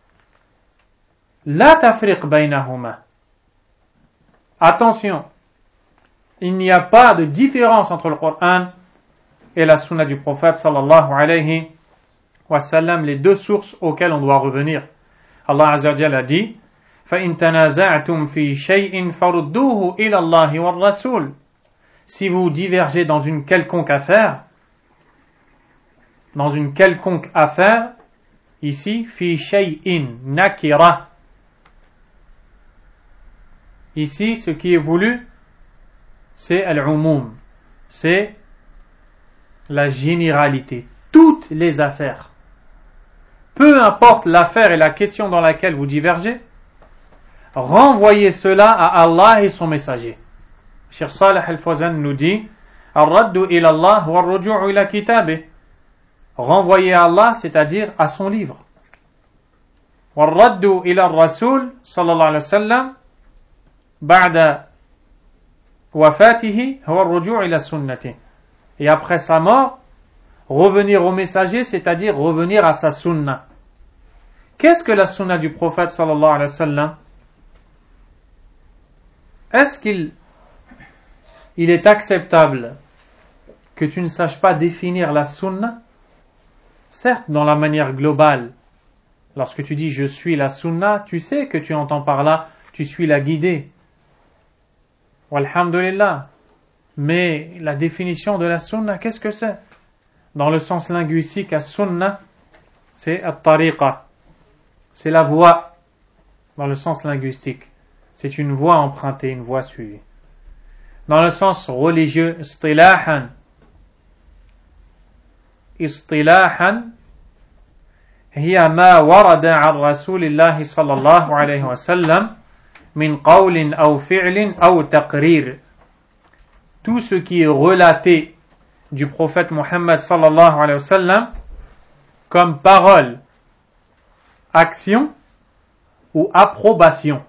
لا تفرق بينهما. Attention, il n'y a pas de différence entre le Coran et la sunna du prophète sallallahu alayhi wa sallam, les deux sources auxquelles on doit revenir. Allah Azza wa Jalla a dit فَإِن تَنَازَعْتُمْ فِي شَيْءٍ فَرُدُّوهُ إِلَى اللَّهِ وَالرَّسُولِ. Si vous divergez dans une quelconque affaire, dans une quelconque affaire, ici, fi shay'in nakira. Ici, ce qui est voulu, c'est al-umum, c'est la généralité. Toutes les affaires. Peu importe l'affaire et la question dans laquelle vous divergez, renvoyez cela à Allah et son messager. Cheikh Salih Al-Fawzan nous dit Ar-raddu ila Allah wa ar-ruju'u ila kitabih. Renvoyer à Allah, c'est-à-dire à son livre. Wa ar-raddu ila ar-rasul sallallahu alayhi wa sallam ba'da wafatihi huwa ar-ruju' ila sunnati. Et après sa mort, revenir au messager, c'est-à-dire revenir à sa sunna. Qu'est-ce que la sunna du prophète sallallahu alayhi wa sallam? Est-ce qu'il il est acceptable que tu ne saches pas définir la sunna? Certes, dans la manière globale, lorsque tu dis je suis la sunna, tu sais que tu entends par là, tu suis la guidée. Walhamdulillah. Mais la définition de la sunna, qu'est-ce que c'est? Dans le sens linguistique, la sunna, c'est at-tariqa. C'est la voie, dans le sens linguistique. C'est une voie empruntée, une voie suivie. Dans le sens religieux, istilahan. Istilahan, hiya ma warada an Rasulillahi sallallahu alayhi wa sallam min qawlin aw fi'lin aw taqrir. Tout ce qui est relaté du prophète Muhammad sallallahu alayhi wa sallam comme parole, action ou approbation.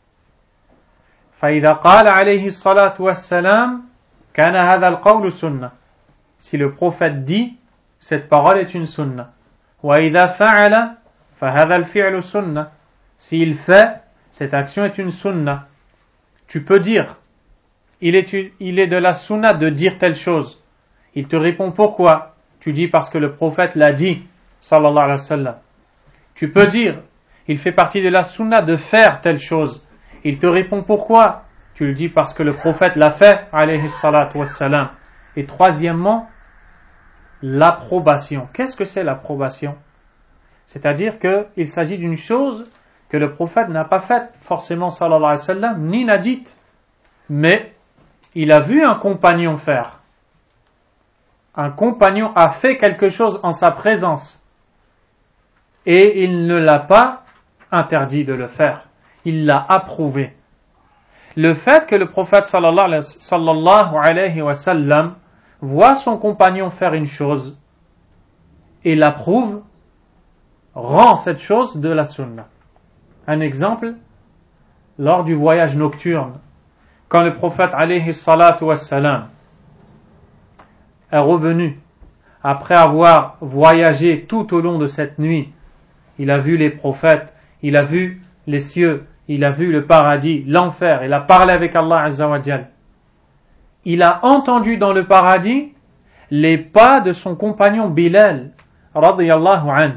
فإذا قال عليه الصلاة والسلام كان هذا القول سنة. Si le prophète dit, cette parole est une sunna. وإذا فعل فهذا الفعل سنة. S'il fait, cette action est une sunna. Tu peux dire, il est, il est de la sunna de dire telle chose. Il te répond pourquoi? Tu dis parce que le prophète l'a dit, sallallahu alayhi wa sallam. Tu peux dire, il fait partie de la sunna de faire telle chose. Il te répond pourquoi? Tu le dis parce que le prophète l'a fait, alayhi salatu wassalam. Et troisièmement, l'approbation. Qu'est-ce que c'est l'approbation? C'est-à-dire qu'il s'agit d'une chose que le prophète n'a pas faite forcément, sallallahu alayhi wa sallam, ni n'a dite. Mais il a vu un compagnon faire. Un compagnon a fait quelque chose en sa présence. Et il ne l'a pas interdit de le faire. Il l'a approuvé. Le fait que le prophète sallallahu alayhi wa sallam voit son compagnon faire une chose et l'approuve, rend cette chose de la sunna. Un exemple, lors du voyage nocturne, quand le prophète alayhi salatu wa salam est revenu après avoir voyagé tout au long de cette nuit, il a vu les prophètes, il a vu les cieux, il a vu le paradis, l'enfer, il a parlé avec Allah Azza wa Jal. Il a entendu dans le paradis les pas de son compagnon Bilal, radiyallahu anhu.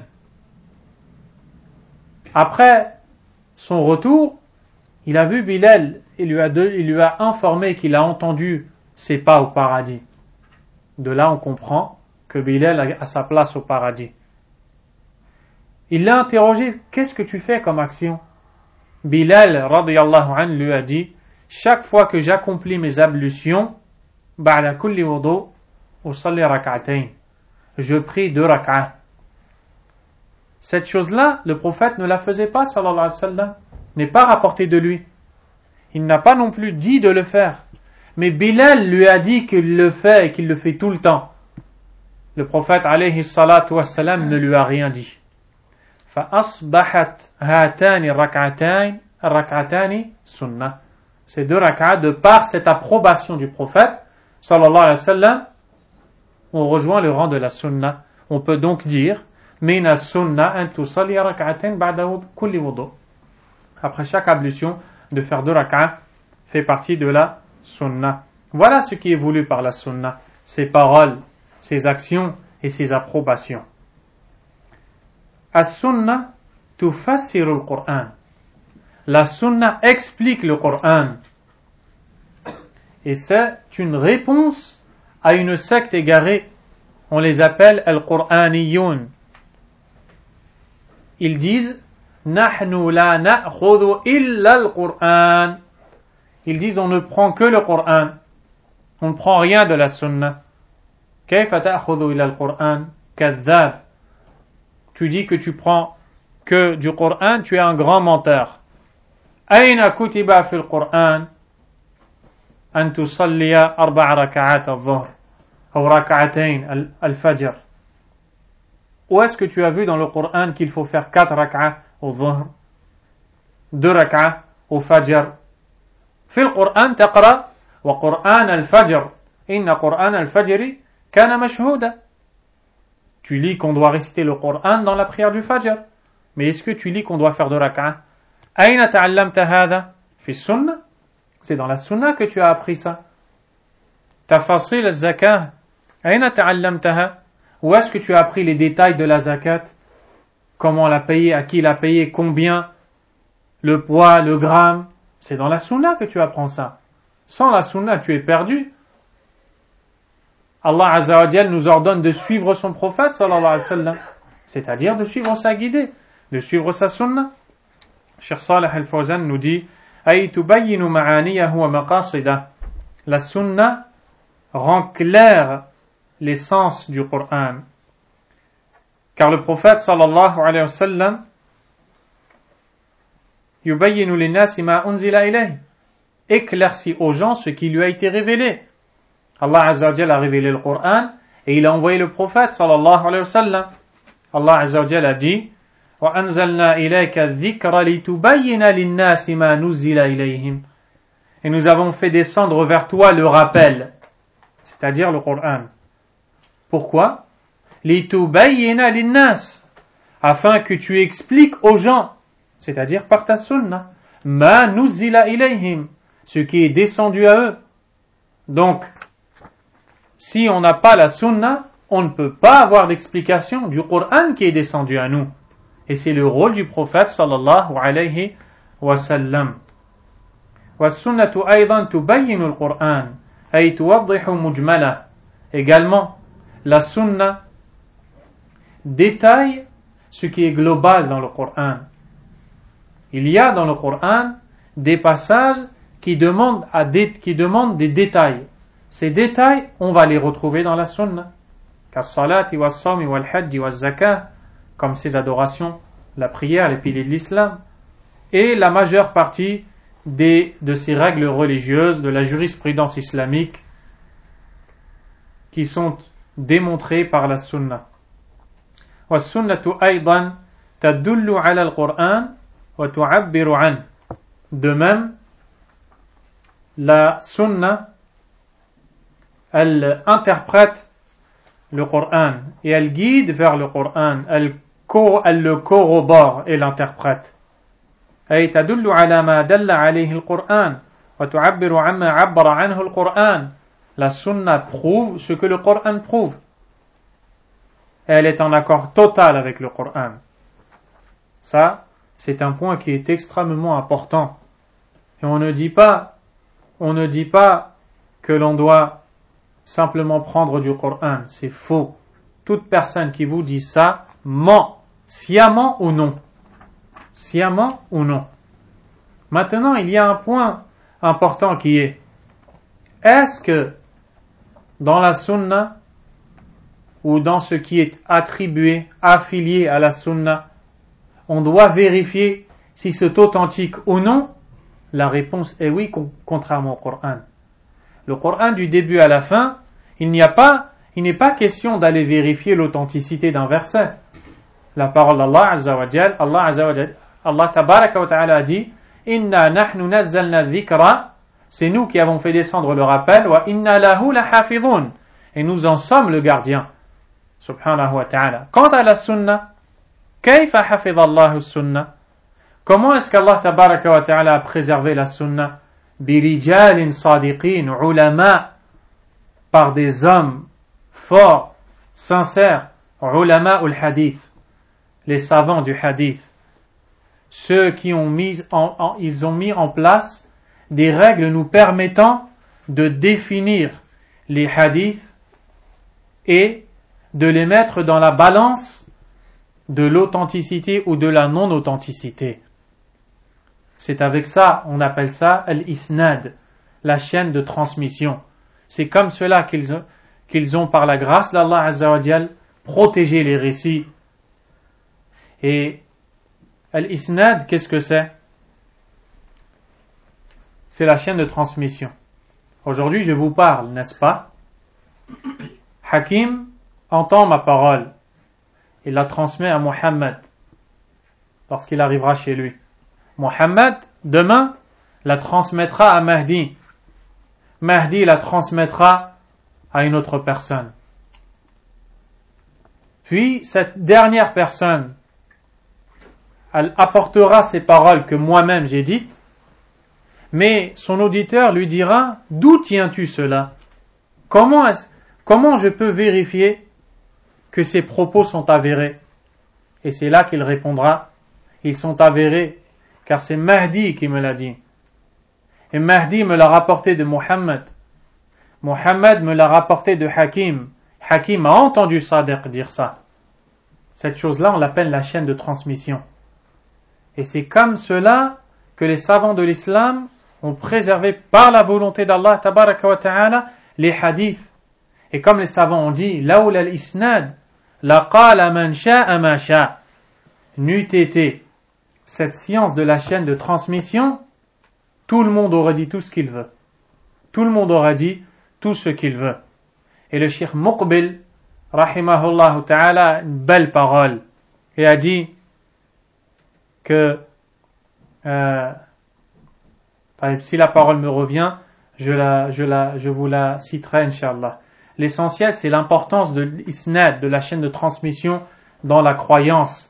Après son retour, il a vu Bilal, il lui a, de, il lui a informé qu'il a entendu ses pas au paradis. De là, on comprend que Bilal a sa place au paradis. Il l'a interrogé, qu'est-ce que tu fais comme action? Bilal, radiyallahu anhu, lui a dit, chaque fois que j'accomplis mes ablutions, ba'da kulli wudu, usalli rak'atayn, je prie deux rak'ah. Cette chose-là, le prophète ne la faisait pas, sallallahu alayhi wa sallam, n'est pas rapporté de lui. Il n'a pas non plus dit de le faire. Mais Bilal lui a dit qu'il le fait et qu'il le fait tout le temps. Le prophète, alayhi salatu wa salam, ne lui a rien dit. فَأَصْبَحَتْ هَاتَانِ الرَّكْعَتَانِ الرَّكْعَتَانِ sunnah. Ces deux rak'ahs, de par cette approbation du prophète, sallallahu alayhi wa sallam, on rejoint le rang de la sunnah. On peut donc dire, mina sunnah an tusalli rak'atayn ba'da kulli wudu. Après chaque ablution, de faire deux rak'ahs fait partie de la sunnah. Voilà ce qui est voulu par la sunnah, ses paroles, ses actions et ses approbations. As-sunnah tufassiru al-Qur'an. La sunnah explique le Coran. Et c'est une réponse à une secte égarée. On les appelle al-Qur'aniyoun. Ils disent Nahnu la na'khudhu illa al-Qur'an. Ils disent on ne prend que le Coran. On ne prend rien de la sunnah. Kayfa ta'khudhu illa al-Qur'an? Kadhab. Tu dis que tu prends que du Coran, tu es un grand menteur. Ayna kutiba fi al-Qur'an an tusalliya arba'a raka'at al-dhuhr ou raka'atayn al-fajr. Où est-ce que tu as vu dans le Coran qu'il faut faire quatre rak'ah au dhuhr, deux rak'ah au fajr? في القرآن تقرأ وقرآن الفجر إن قرآن الفجر كان مشهودا. Tu lis qu'on doit réciter le Coran dans la prière du Fajr. Mais est-ce que tu lis qu'on doit faire deux rak'ah? أين تعلمت هذا؟ في السنة. C'est dans la sunna que tu as appris ça. تفاصيل الزكاة أين تعلمتها؟ Où est-ce que tu as appris les détails de la zakat? Comment la payer, à qui la payer, combien, le poids, le gramme? C'est dans la sunna que tu apprends ça. Sans la sunna, tu es perdu. Allah Azza wa Jal nous ordonne de suivre son prophète, sallallahu alayhi wa sallam. C'est-à-dire de suivre sa guidée, de suivre sa sunna. Cheikh Salih al-Fawzan nous dit Ay tubayyinu ma'aniyahu wa maqasidah. La sunna rend clair l'essence du Coran. Car le prophète, sallallahu alayhi wa sallam, yubayyinu linnasi ma unzila ilayhi, éclaircit aux gens ce qui lui a été révélé. Allah Azza wa Jalla a révélé le Coran et il a envoyé le prophète sallallahu alayhi wa sallam. Allah Azza wa Jalla a dit wa anzalna ilayka dhikra litubayyina linnasi ma nuzila ilayhim. Et nous avons fait descendre vers toi le rappel, c'est-à-dire le Coran. Pourquoi? Litubayyina linnas, afin que tu expliques aux gens, c'est-à-dire par ta sunna, ma nuzila ilayhim, ce qui est descendu à eux. Donc, si on n'a pas la sunna, on ne peut pas avoir d'explication du Coran qui est descendu à nous. Et c'est le rôle du prophète sallallahu alayhi wa sallam. Wa sunnatu aydan tubayyinu al-Qur'an ay tuwaddihu mujmala. Également, la sunna détaille ce qui est global dans le Coran. Il y a dans le Coran des passages qui demandent, à dé, qui demandent des détails. Ces détails, on va les retrouver dans la sunna. Kas-salati was-sawmi wal-hajji waz-zakah, comme ces adorations, la prière, les piliers de l'islam, et la majeure partie des, de ces règles religieuses, de la jurisprudence islamique, qui sont démontrées par la sunna. Was-sunnatu aydan tadullu ala al-Qur'an wa tu'abbiru an. De même, la sunna, elle interprète le Coran et elle guide vers le Coran, elle, co- elle le corrobore et l'interprète. أي تدل على ما دل عليه القرآن وتعبر عما عبر عنه القرآن. La sunna prouve ce que le Coran prouve. Elle est en accord total avec le Coran. Ça, c'est un point qui est extrêmement important. Et on ne dit pas, on ne dit pas que l'on doit simplement prendre du Coran. C'est faux. Toute personne qui vous dit ça ment, sciemment ou non. Sciemment ou non. Maintenant, il y a un point important qui est, est-ce que dans la sunna ou dans ce qui est attribué, affilié à la sunna, on doit vérifier si c'est authentique ou non? La réponse est oui, contrairement au Coran. Le Coran du début à la fin, il n'y a pas, il n'est pas question d'aller vérifier l'authenticité d'un verset. La parole d'Allah Azza wa Jal, Allah Azza wa Jal, Allah Tabaraka wa Ta'ala a dit, Inna nahnu nazzalna dhikra, c'est nous qui avons fait descendre le rappel, wa inna lahu la hafidhun, et nous en sommes le gardien. Subhanahu wa ta'ala. Quant à la sunna, kayfa hafidha Allahu sunna? Comment est-ce qu'Allah Tabaraka wa Ta'ala a préservé la sunna? Birijalin sadiqin, ulama, par des hommes forts, sincères, ulama ul hadith, les savants du hadith, ceux qui ont mis en, en, ils ont mis en place des règles nous permettant de définir les hadiths et de les mettre dans la balance de l'authenticité ou de la non-authenticité. C'est avec ça, on appelle ça al-isnad, la chaîne de transmission. C'est comme cela qu'ils ont, qu'ils ont par la grâce d'Allah Azza wa Jal protégé les récits. Et al-isnad, qu'est-ce que c'est? C'est la chaîne de transmission. Aujourd'hui, je vous parle, n'est-ce pas? Hakim entend ma parole. Il la transmet à Mohammed lorsqu'il arrivera chez lui. Mohammed, demain, la transmettra à Mahdi. Mahdi la transmettra à une autre personne. Puis, cette dernière personne, elle apportera ces paroles que moi-même j'ai dites, mais son auditeur lui dira, d'où tiens-tu cela? Comment est-ce, comment je peux vérifier que ces propos sont avérés? Et c'est là qu'il répondra, ils sont avérés, car c'est Mahdi qui me l'a dit. Et Mahdi me l'a rapporté de Mohammed. Mohammed me l'a rapporté de Hakim. Hakim a entendu Sadiq dire ça. Cette chose-là, on l'appelle la chaîne de transmission. Et c'est comme cela que les savants de l'islam ont préservé par la volonté d'Allah tabaraka wa ta'ala les hadiths. Et comme les savants ont dit, laoula al-isnad, la qala man sha'a ma sha'a. N'eût été cette science de la chaîne de transmission, tout le monde aurait dit tout ce qu'il veut. Tout le monde aurait dit tout ce qu'il veut. Et le Cheikh Muqbil, rahimahullah ta'ala, une belle parole, et a dit que euh, si la parole me revient, je, la, je, la, je vous la citerai, Inch'Allah. L'essentiel, c'est l'importance de l'isnad, de la chaîne de transmission dans la croyance.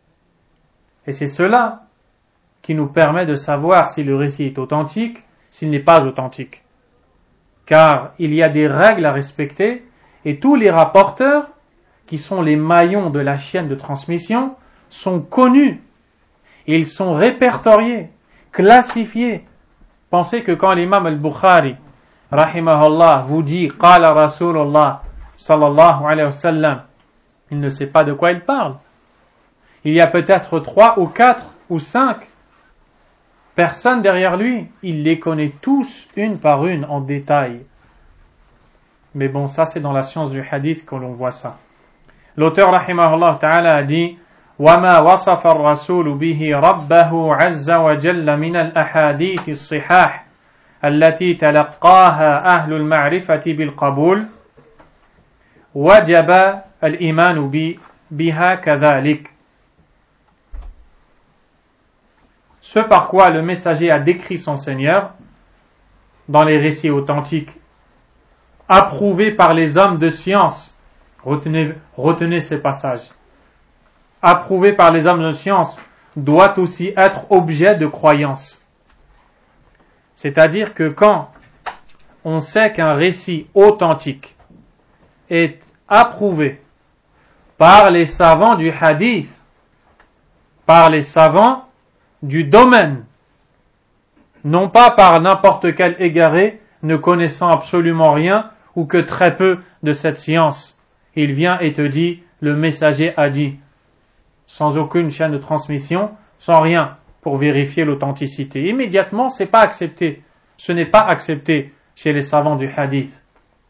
Et c'est cela qui nous permet de savoir si le récit est authentique, s'il n'est pas authentique. Car il y a des règles à respecter, et tous les rapporteurs, qui sont les maillons de la chaîne de transmission, sont connus. Ils sont répertoriés, classifiés. Pensez que quand l'imam al-Bukhari, rahimahullah, vous dit « Qala Rasulullah sallallahu alayhi wa sallam », il ne sait pas de quoi il parle. Il y a peut-être trois ou quatre ou cinq personnes derrière lui. Il les connaît tous, une par une, en détail. Mais bon, ça c'est dans la science du hadith que l'on voit ça. L'auteur, rahimahullah ta'ala, a dit وَمَا وَصَفَ الرَّسُولُ بِهِ رَبَّهُ عَزَّ وَجَلَّ مِنَ الْأَحَادِيثِ الصِّحَاحِ التي تلقاها أهل المعرفة بالقبول وجب الإيمان بها كذلك. Ce par quoi le messager a décrit son Seigneur dans les récits authentiques, approuvés par les hommes de science. Retenez, retenez ces passages. Approuvés par les hommes de science doit aussi être objet de croyance. C'est-à-dire que quand on sait qu'un récit authentique est approuvé par les savants du hadith, par les savants du domaine, non pas par n'importe quel égaré ne connaissant absolument rien ou que très peu de cette science. Il vient et te dit, le messager a dit, sans aucune chaîne de transmission, sans rien pour vérifier l'authenticité. Immédiatement, c'est pas accepté. Ce n'est pas accepté chez les savants du hadith.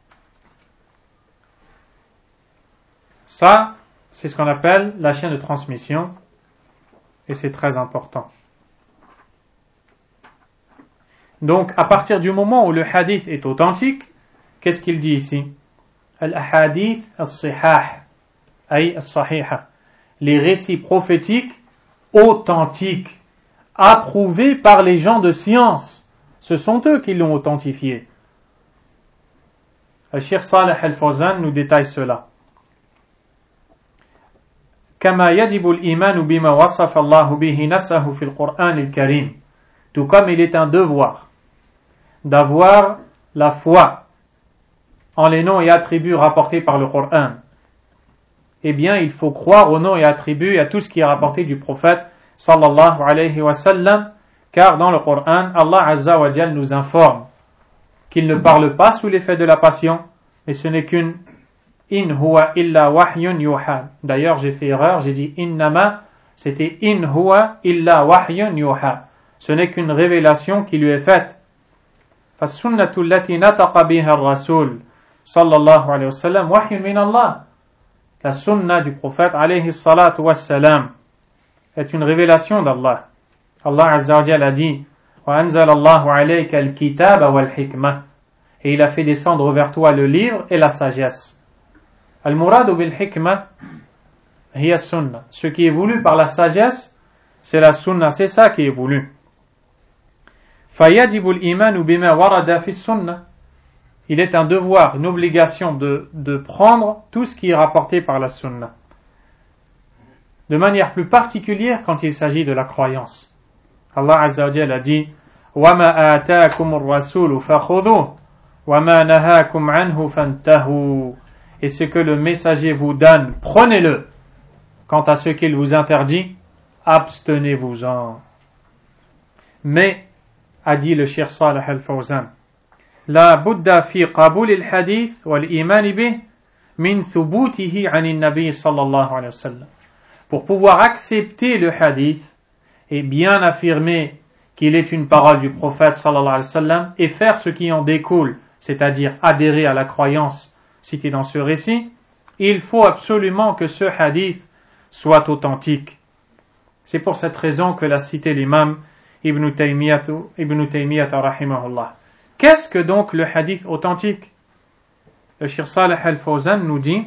Ça, c'est ce qu'on appelle la chaîne de transmission et c'est très important. Donc, à partir du moment où le hadith est authentique, qu'est-ce qu'il dit ici? Al-ahadith as-sihah, ay as-sahiha. Les récits prophétiques authentiques, approuvés par les gens de science. Ce sont eux qui l'ont authentifié. Le Cheikh Salih Al-Fawzan nous détaille cela. كما يجب الإيمان بما وصف الله به نفسه في القرآن الكريم. Tout comme il est un devoir d'avoir la foi en les noms et attributs rapportés par le Coran. Eh bien, il faut croire aux noms et attributs et à tout ce qui est rapporté du prophète sallallahu alayhi wa sallam, car dans le Coran, Allah Azza wa Jal nous informe qu'il ne parle pas sous l'effet de la passion, mais ce n'est qu'une in huwa illa wahyun yuha. D'ailleurs, j'ai fait erreur, j'ai dit innama, c'était in huwa illa wahyun yuha. Ce n'est qu'une révélation qui lui est faite. فَالسُّنَّةُ الَّتِي نَطَقَ بِهَا الرَّسُولُ صلى الله عليه وسلم وحي من الله. La sunna du prophète alayhi salatu wassalam est une révélation d'Allah. Allah Azza wa Jalla a dit وَأَنزَلَ اللَّهُ عَلَيْكَ الْكِتَابَ وَالْحِكْمَةِ. Et il a fait descendre vers toi le livre et la sagesse. Al-muradu bil-hikmah hiya sunna. Ce qui est voulu par la sagesse, c'est la sunna, c'est ça qui est voulu. فَيَجِبُ الْإِيمَانُ بِمَا وَرَدَ فِي السُّنَّةِ. Il est un devoir, une obligation de, de prendre tout ce qui est rapporté par la sunna. De manière plus particulière quand il s'agit de la croyance. Allah Azza wa Jalla a dit وَمَا آتَاكُمُ الرَّسُولُ فَخُذُوهُ وَمَا نَهَاكُمْ عَنْهُ فَانْتَهُوا. Et ce que le messager vous donne, prenez-le. Quant à ce qu'il vous interdit, abstenez-vous-en. Mais, a dit le Cheikh Salih Al-Fawzan, لا بد في قبول الحديث والإيمان به من ثبوته عن النبي صلى الله عليه وسلم. Pour pouvoir accepter le hadith et bien affirmer qu'il est une parole du prophète sallallahu alayhi wa sallam et faire ce qui en découle, c'est-à-dire adhérer à la croyance citée dans ce récit, il faut absolument que ce hadith soit authentique. C'est pour cette raison que l'a cité l'imam Ibn Taymiyyah Ibn Taymiyyah rahimahullah. Qu'est-ce que donc le hadith authentique? Le Cheikh Salih Al-Fawzan nous dit,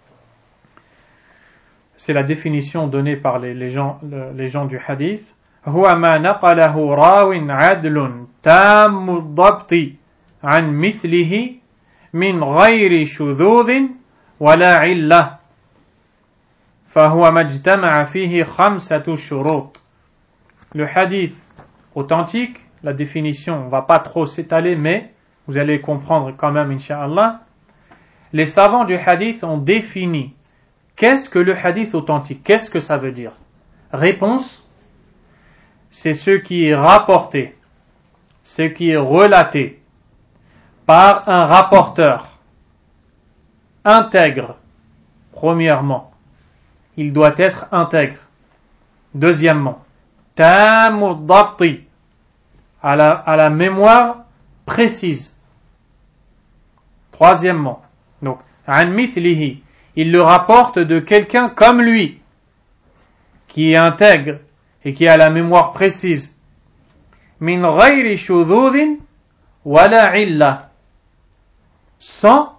c'est la définition donnée par les, les, gens, les gens du hadith, هو ما نقله راو عدل تام الضبط عن مثله من غير شذوذ ولا علة فهو ما اجتمع فيه خمسة شروط. Le hadith authentique, la définition, on ne va pas trop s'étaler, mais vous allez comprendre quand même, incha'Allah. Les savants du hadith ont défini qu'est-ce que le hadith authentique, qu'est-ce que ça veut dire. Réponse, c'est ce qui est rapporté, ce qui est relaté par un rapporteur intègre. Premièrement, il doit être intègre. Deuxièmement, tamu dabti, à la, à la mémoire précise. Troisièmement, donc, an mithlihi, il le rapporte de quelqu'un comme lui, qui est intègre et qui a la mémoire précise. Min ghayri shudhudhin wala illa, sans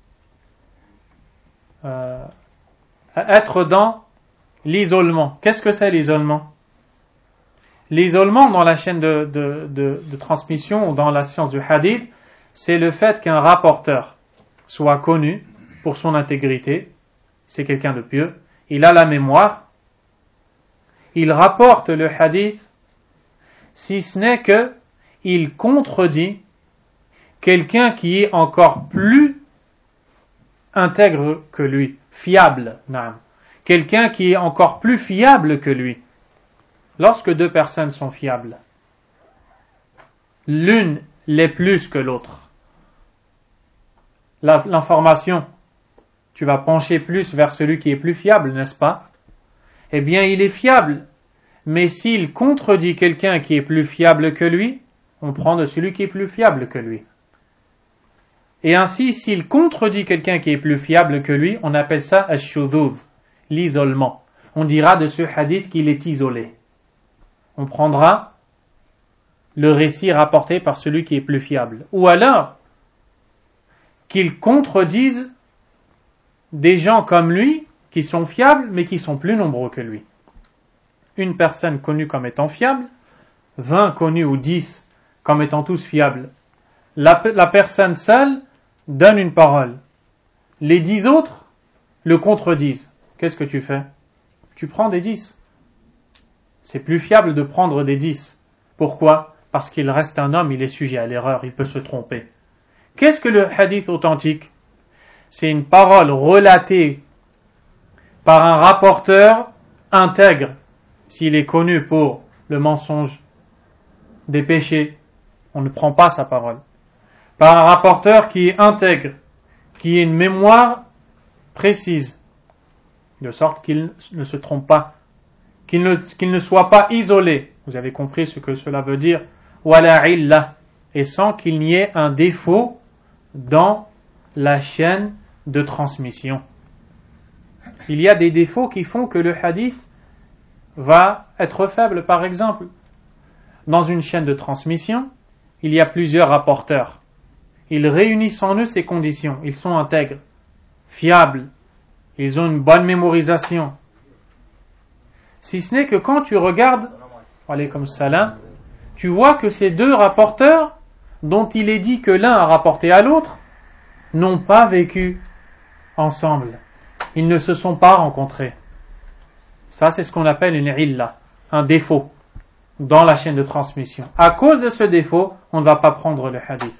euh, être dans l'isolement. Qu'est-ce que c'est l'isolement? L'isolement dans la chaîne de, de, de, de transmission ou dans la science du hadith, c'est le fait qu'un rapporteur soit connu pour son intégrité, c'est quelqu'un de pieux, il a la mémoire, il rapporte le hadith si ce n'est que il contredit quelqu'un qui est encore plus intègre que lui, fiable, naam. Quelqu'un qui est encore plus fiable que lui. Lorsque deux personnes sont fiables, l'une l'est plus que l'autre. La, l'information, tu vas pencher plus vers celui qui est plus fiable, n'est-ce pas? Eh bien, il est fiable, mais s'il contredit quelqu'un qui est plus fiable que lui, on prend de celui qui est plus fiable que lui. Et ainsi, s'il contredit quelqu'un qui est plus fiable que lui, on appelle ça ash-shudhudh, l'isolement. On dira de ce hadith qu'il est isolé. On prendra le récit rapporté par celui qui est plus fiable. Ou alors, qu'il contredise des gens comme lui, qui sont fiables, mais qui sont plus nombreux que lui. Une personne connue comme étant fiable, vingt connus ou dix comme étant tous fiables. La, la personne seule donne une parole. Les dix autres le contredisent. Qu'est-ce que tu fais? Tu prends des dix. C'est plus fiable de prendre des dix. Pourquoi? Parce qu'il reste un homme, il est sujet à l'erreur, il peut se tromper. Qu'est-ce que le hadith authentique? C'est une parole relatée par un rapporteur intègre, s'il est connu pour le mensonge, des péchés, on ne prend pas sa parole. Par un rapporteur qui est intègre, qui a une mémoire précise, de sorte qu'il ne se trompe pas, qu'il ne, qu'il ne soit pas isolé. Vous avez compris ce que cela veut dire. Wala illa, et sans qu'il n'y ait un défaut dans la chaîne de transmission. Il y a des défauts qui font que le hadith va être faible. Par exemple, dans une chaîne de transmission, il y a plusieurs rapporteurs. Ils réunissent en eux ces conditions. Ils sont intègres, fiables, ils ont une bonne mémorisation. Si ce n'est que quand tu regardes, alaykoum salam, tu vois que ces deux rapporteurs, dont il est dit que l'un a rapporté à l'autre, n'ont pas vécu ensemble. Ils ne se sont pas rencontrés. Ça, c'est ce qu'on appelle une illa, un défaut dans la chaîne de transmission. À cause de ce défaut, on ne va pas prendre le hadith.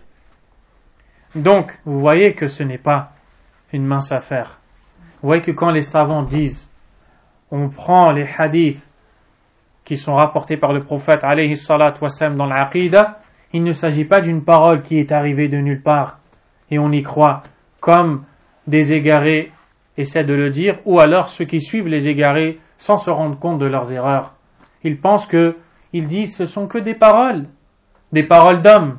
Donc, vous voyez que ce n'est pas une mince affaire. Vous voyez que quand les savants disent, on prend les hadiths qui sont rapportés par le prophète alayhi salatu wassalam dans l'aqida, il ne s'agit pas d'une parole qui est arrivée de nulle part et on y croit, comme des égarés essaient de le dire, ou alors ceux qui suivent les égarés sans se rendre compte de leurs erreurs. Ils pensent que, ils disent, ce sont que des paroles, des paroles d'hommes.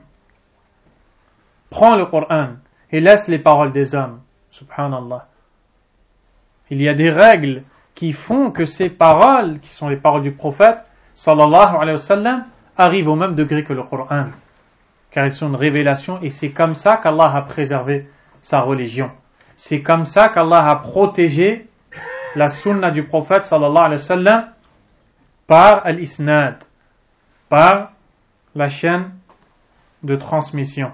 Prends le Coran et laisse les paroles des hommes. Subhanallah. Il y a des règles qui font que ces paroles, qui sont les paroles du prophète, sallallahu alayhi wa sallam, arrivent au même degré que le Coran. Car elles sont une révélation et c'est comme ça qu'Allah a préservé sa religion. C'est comme ça qu'Allah a protégé la sunna du prophète sallallahu alayhi wa sallam par al-isnad, par la chaîne de transmission.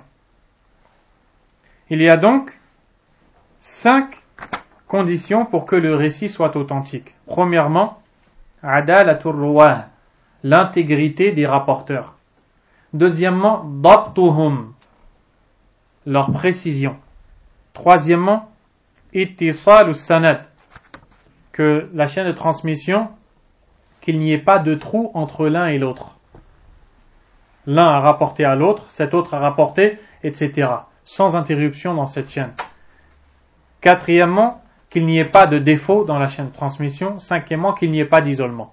Il y a donc cinq conditions pour que le récit soit authentique. Premièrement, adalatur ruwah, l'intégrité des rapporteurs. Deuxièmement, dabtuhum, leur précision. Troisièmement, ittisal sanad, que la chaîne de transmission, qu'il n'y ait pas de trou entre l'un et l'autre. L'un a rapporté à l'autre, cet autre a rapporté, et cetera. Sans interruption dans cette chaîne. Quatrièmement, qu'il n'y ait pas de défaut dans la chaîne de transmission. Cinquièmement, qu'il n'y ait pas d'isolement.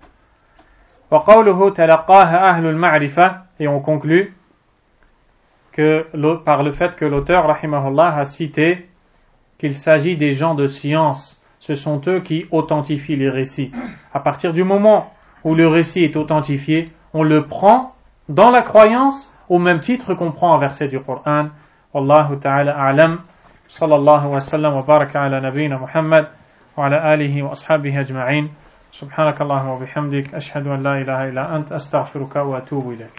Et on conclut que par le fait que l'auteur rahimahullah a cité qu'il s'agit des gens de science. Ce sont eux qui authentifient les récits. À partir du moment où le récit est authentifié, on le prend dans la croyance au même titre qu'on prend un verset du Coran. Wallahu ta'ala a'lam. Sallallahu wa sallam wa baraka ala nabiyyina Muhammad wa ala alihi wa ashabihi ajma'in. Subhanakallahumma wa bihamdik ashhadu an la ilaha illa ant astaghfiruka wa atubu ilayk.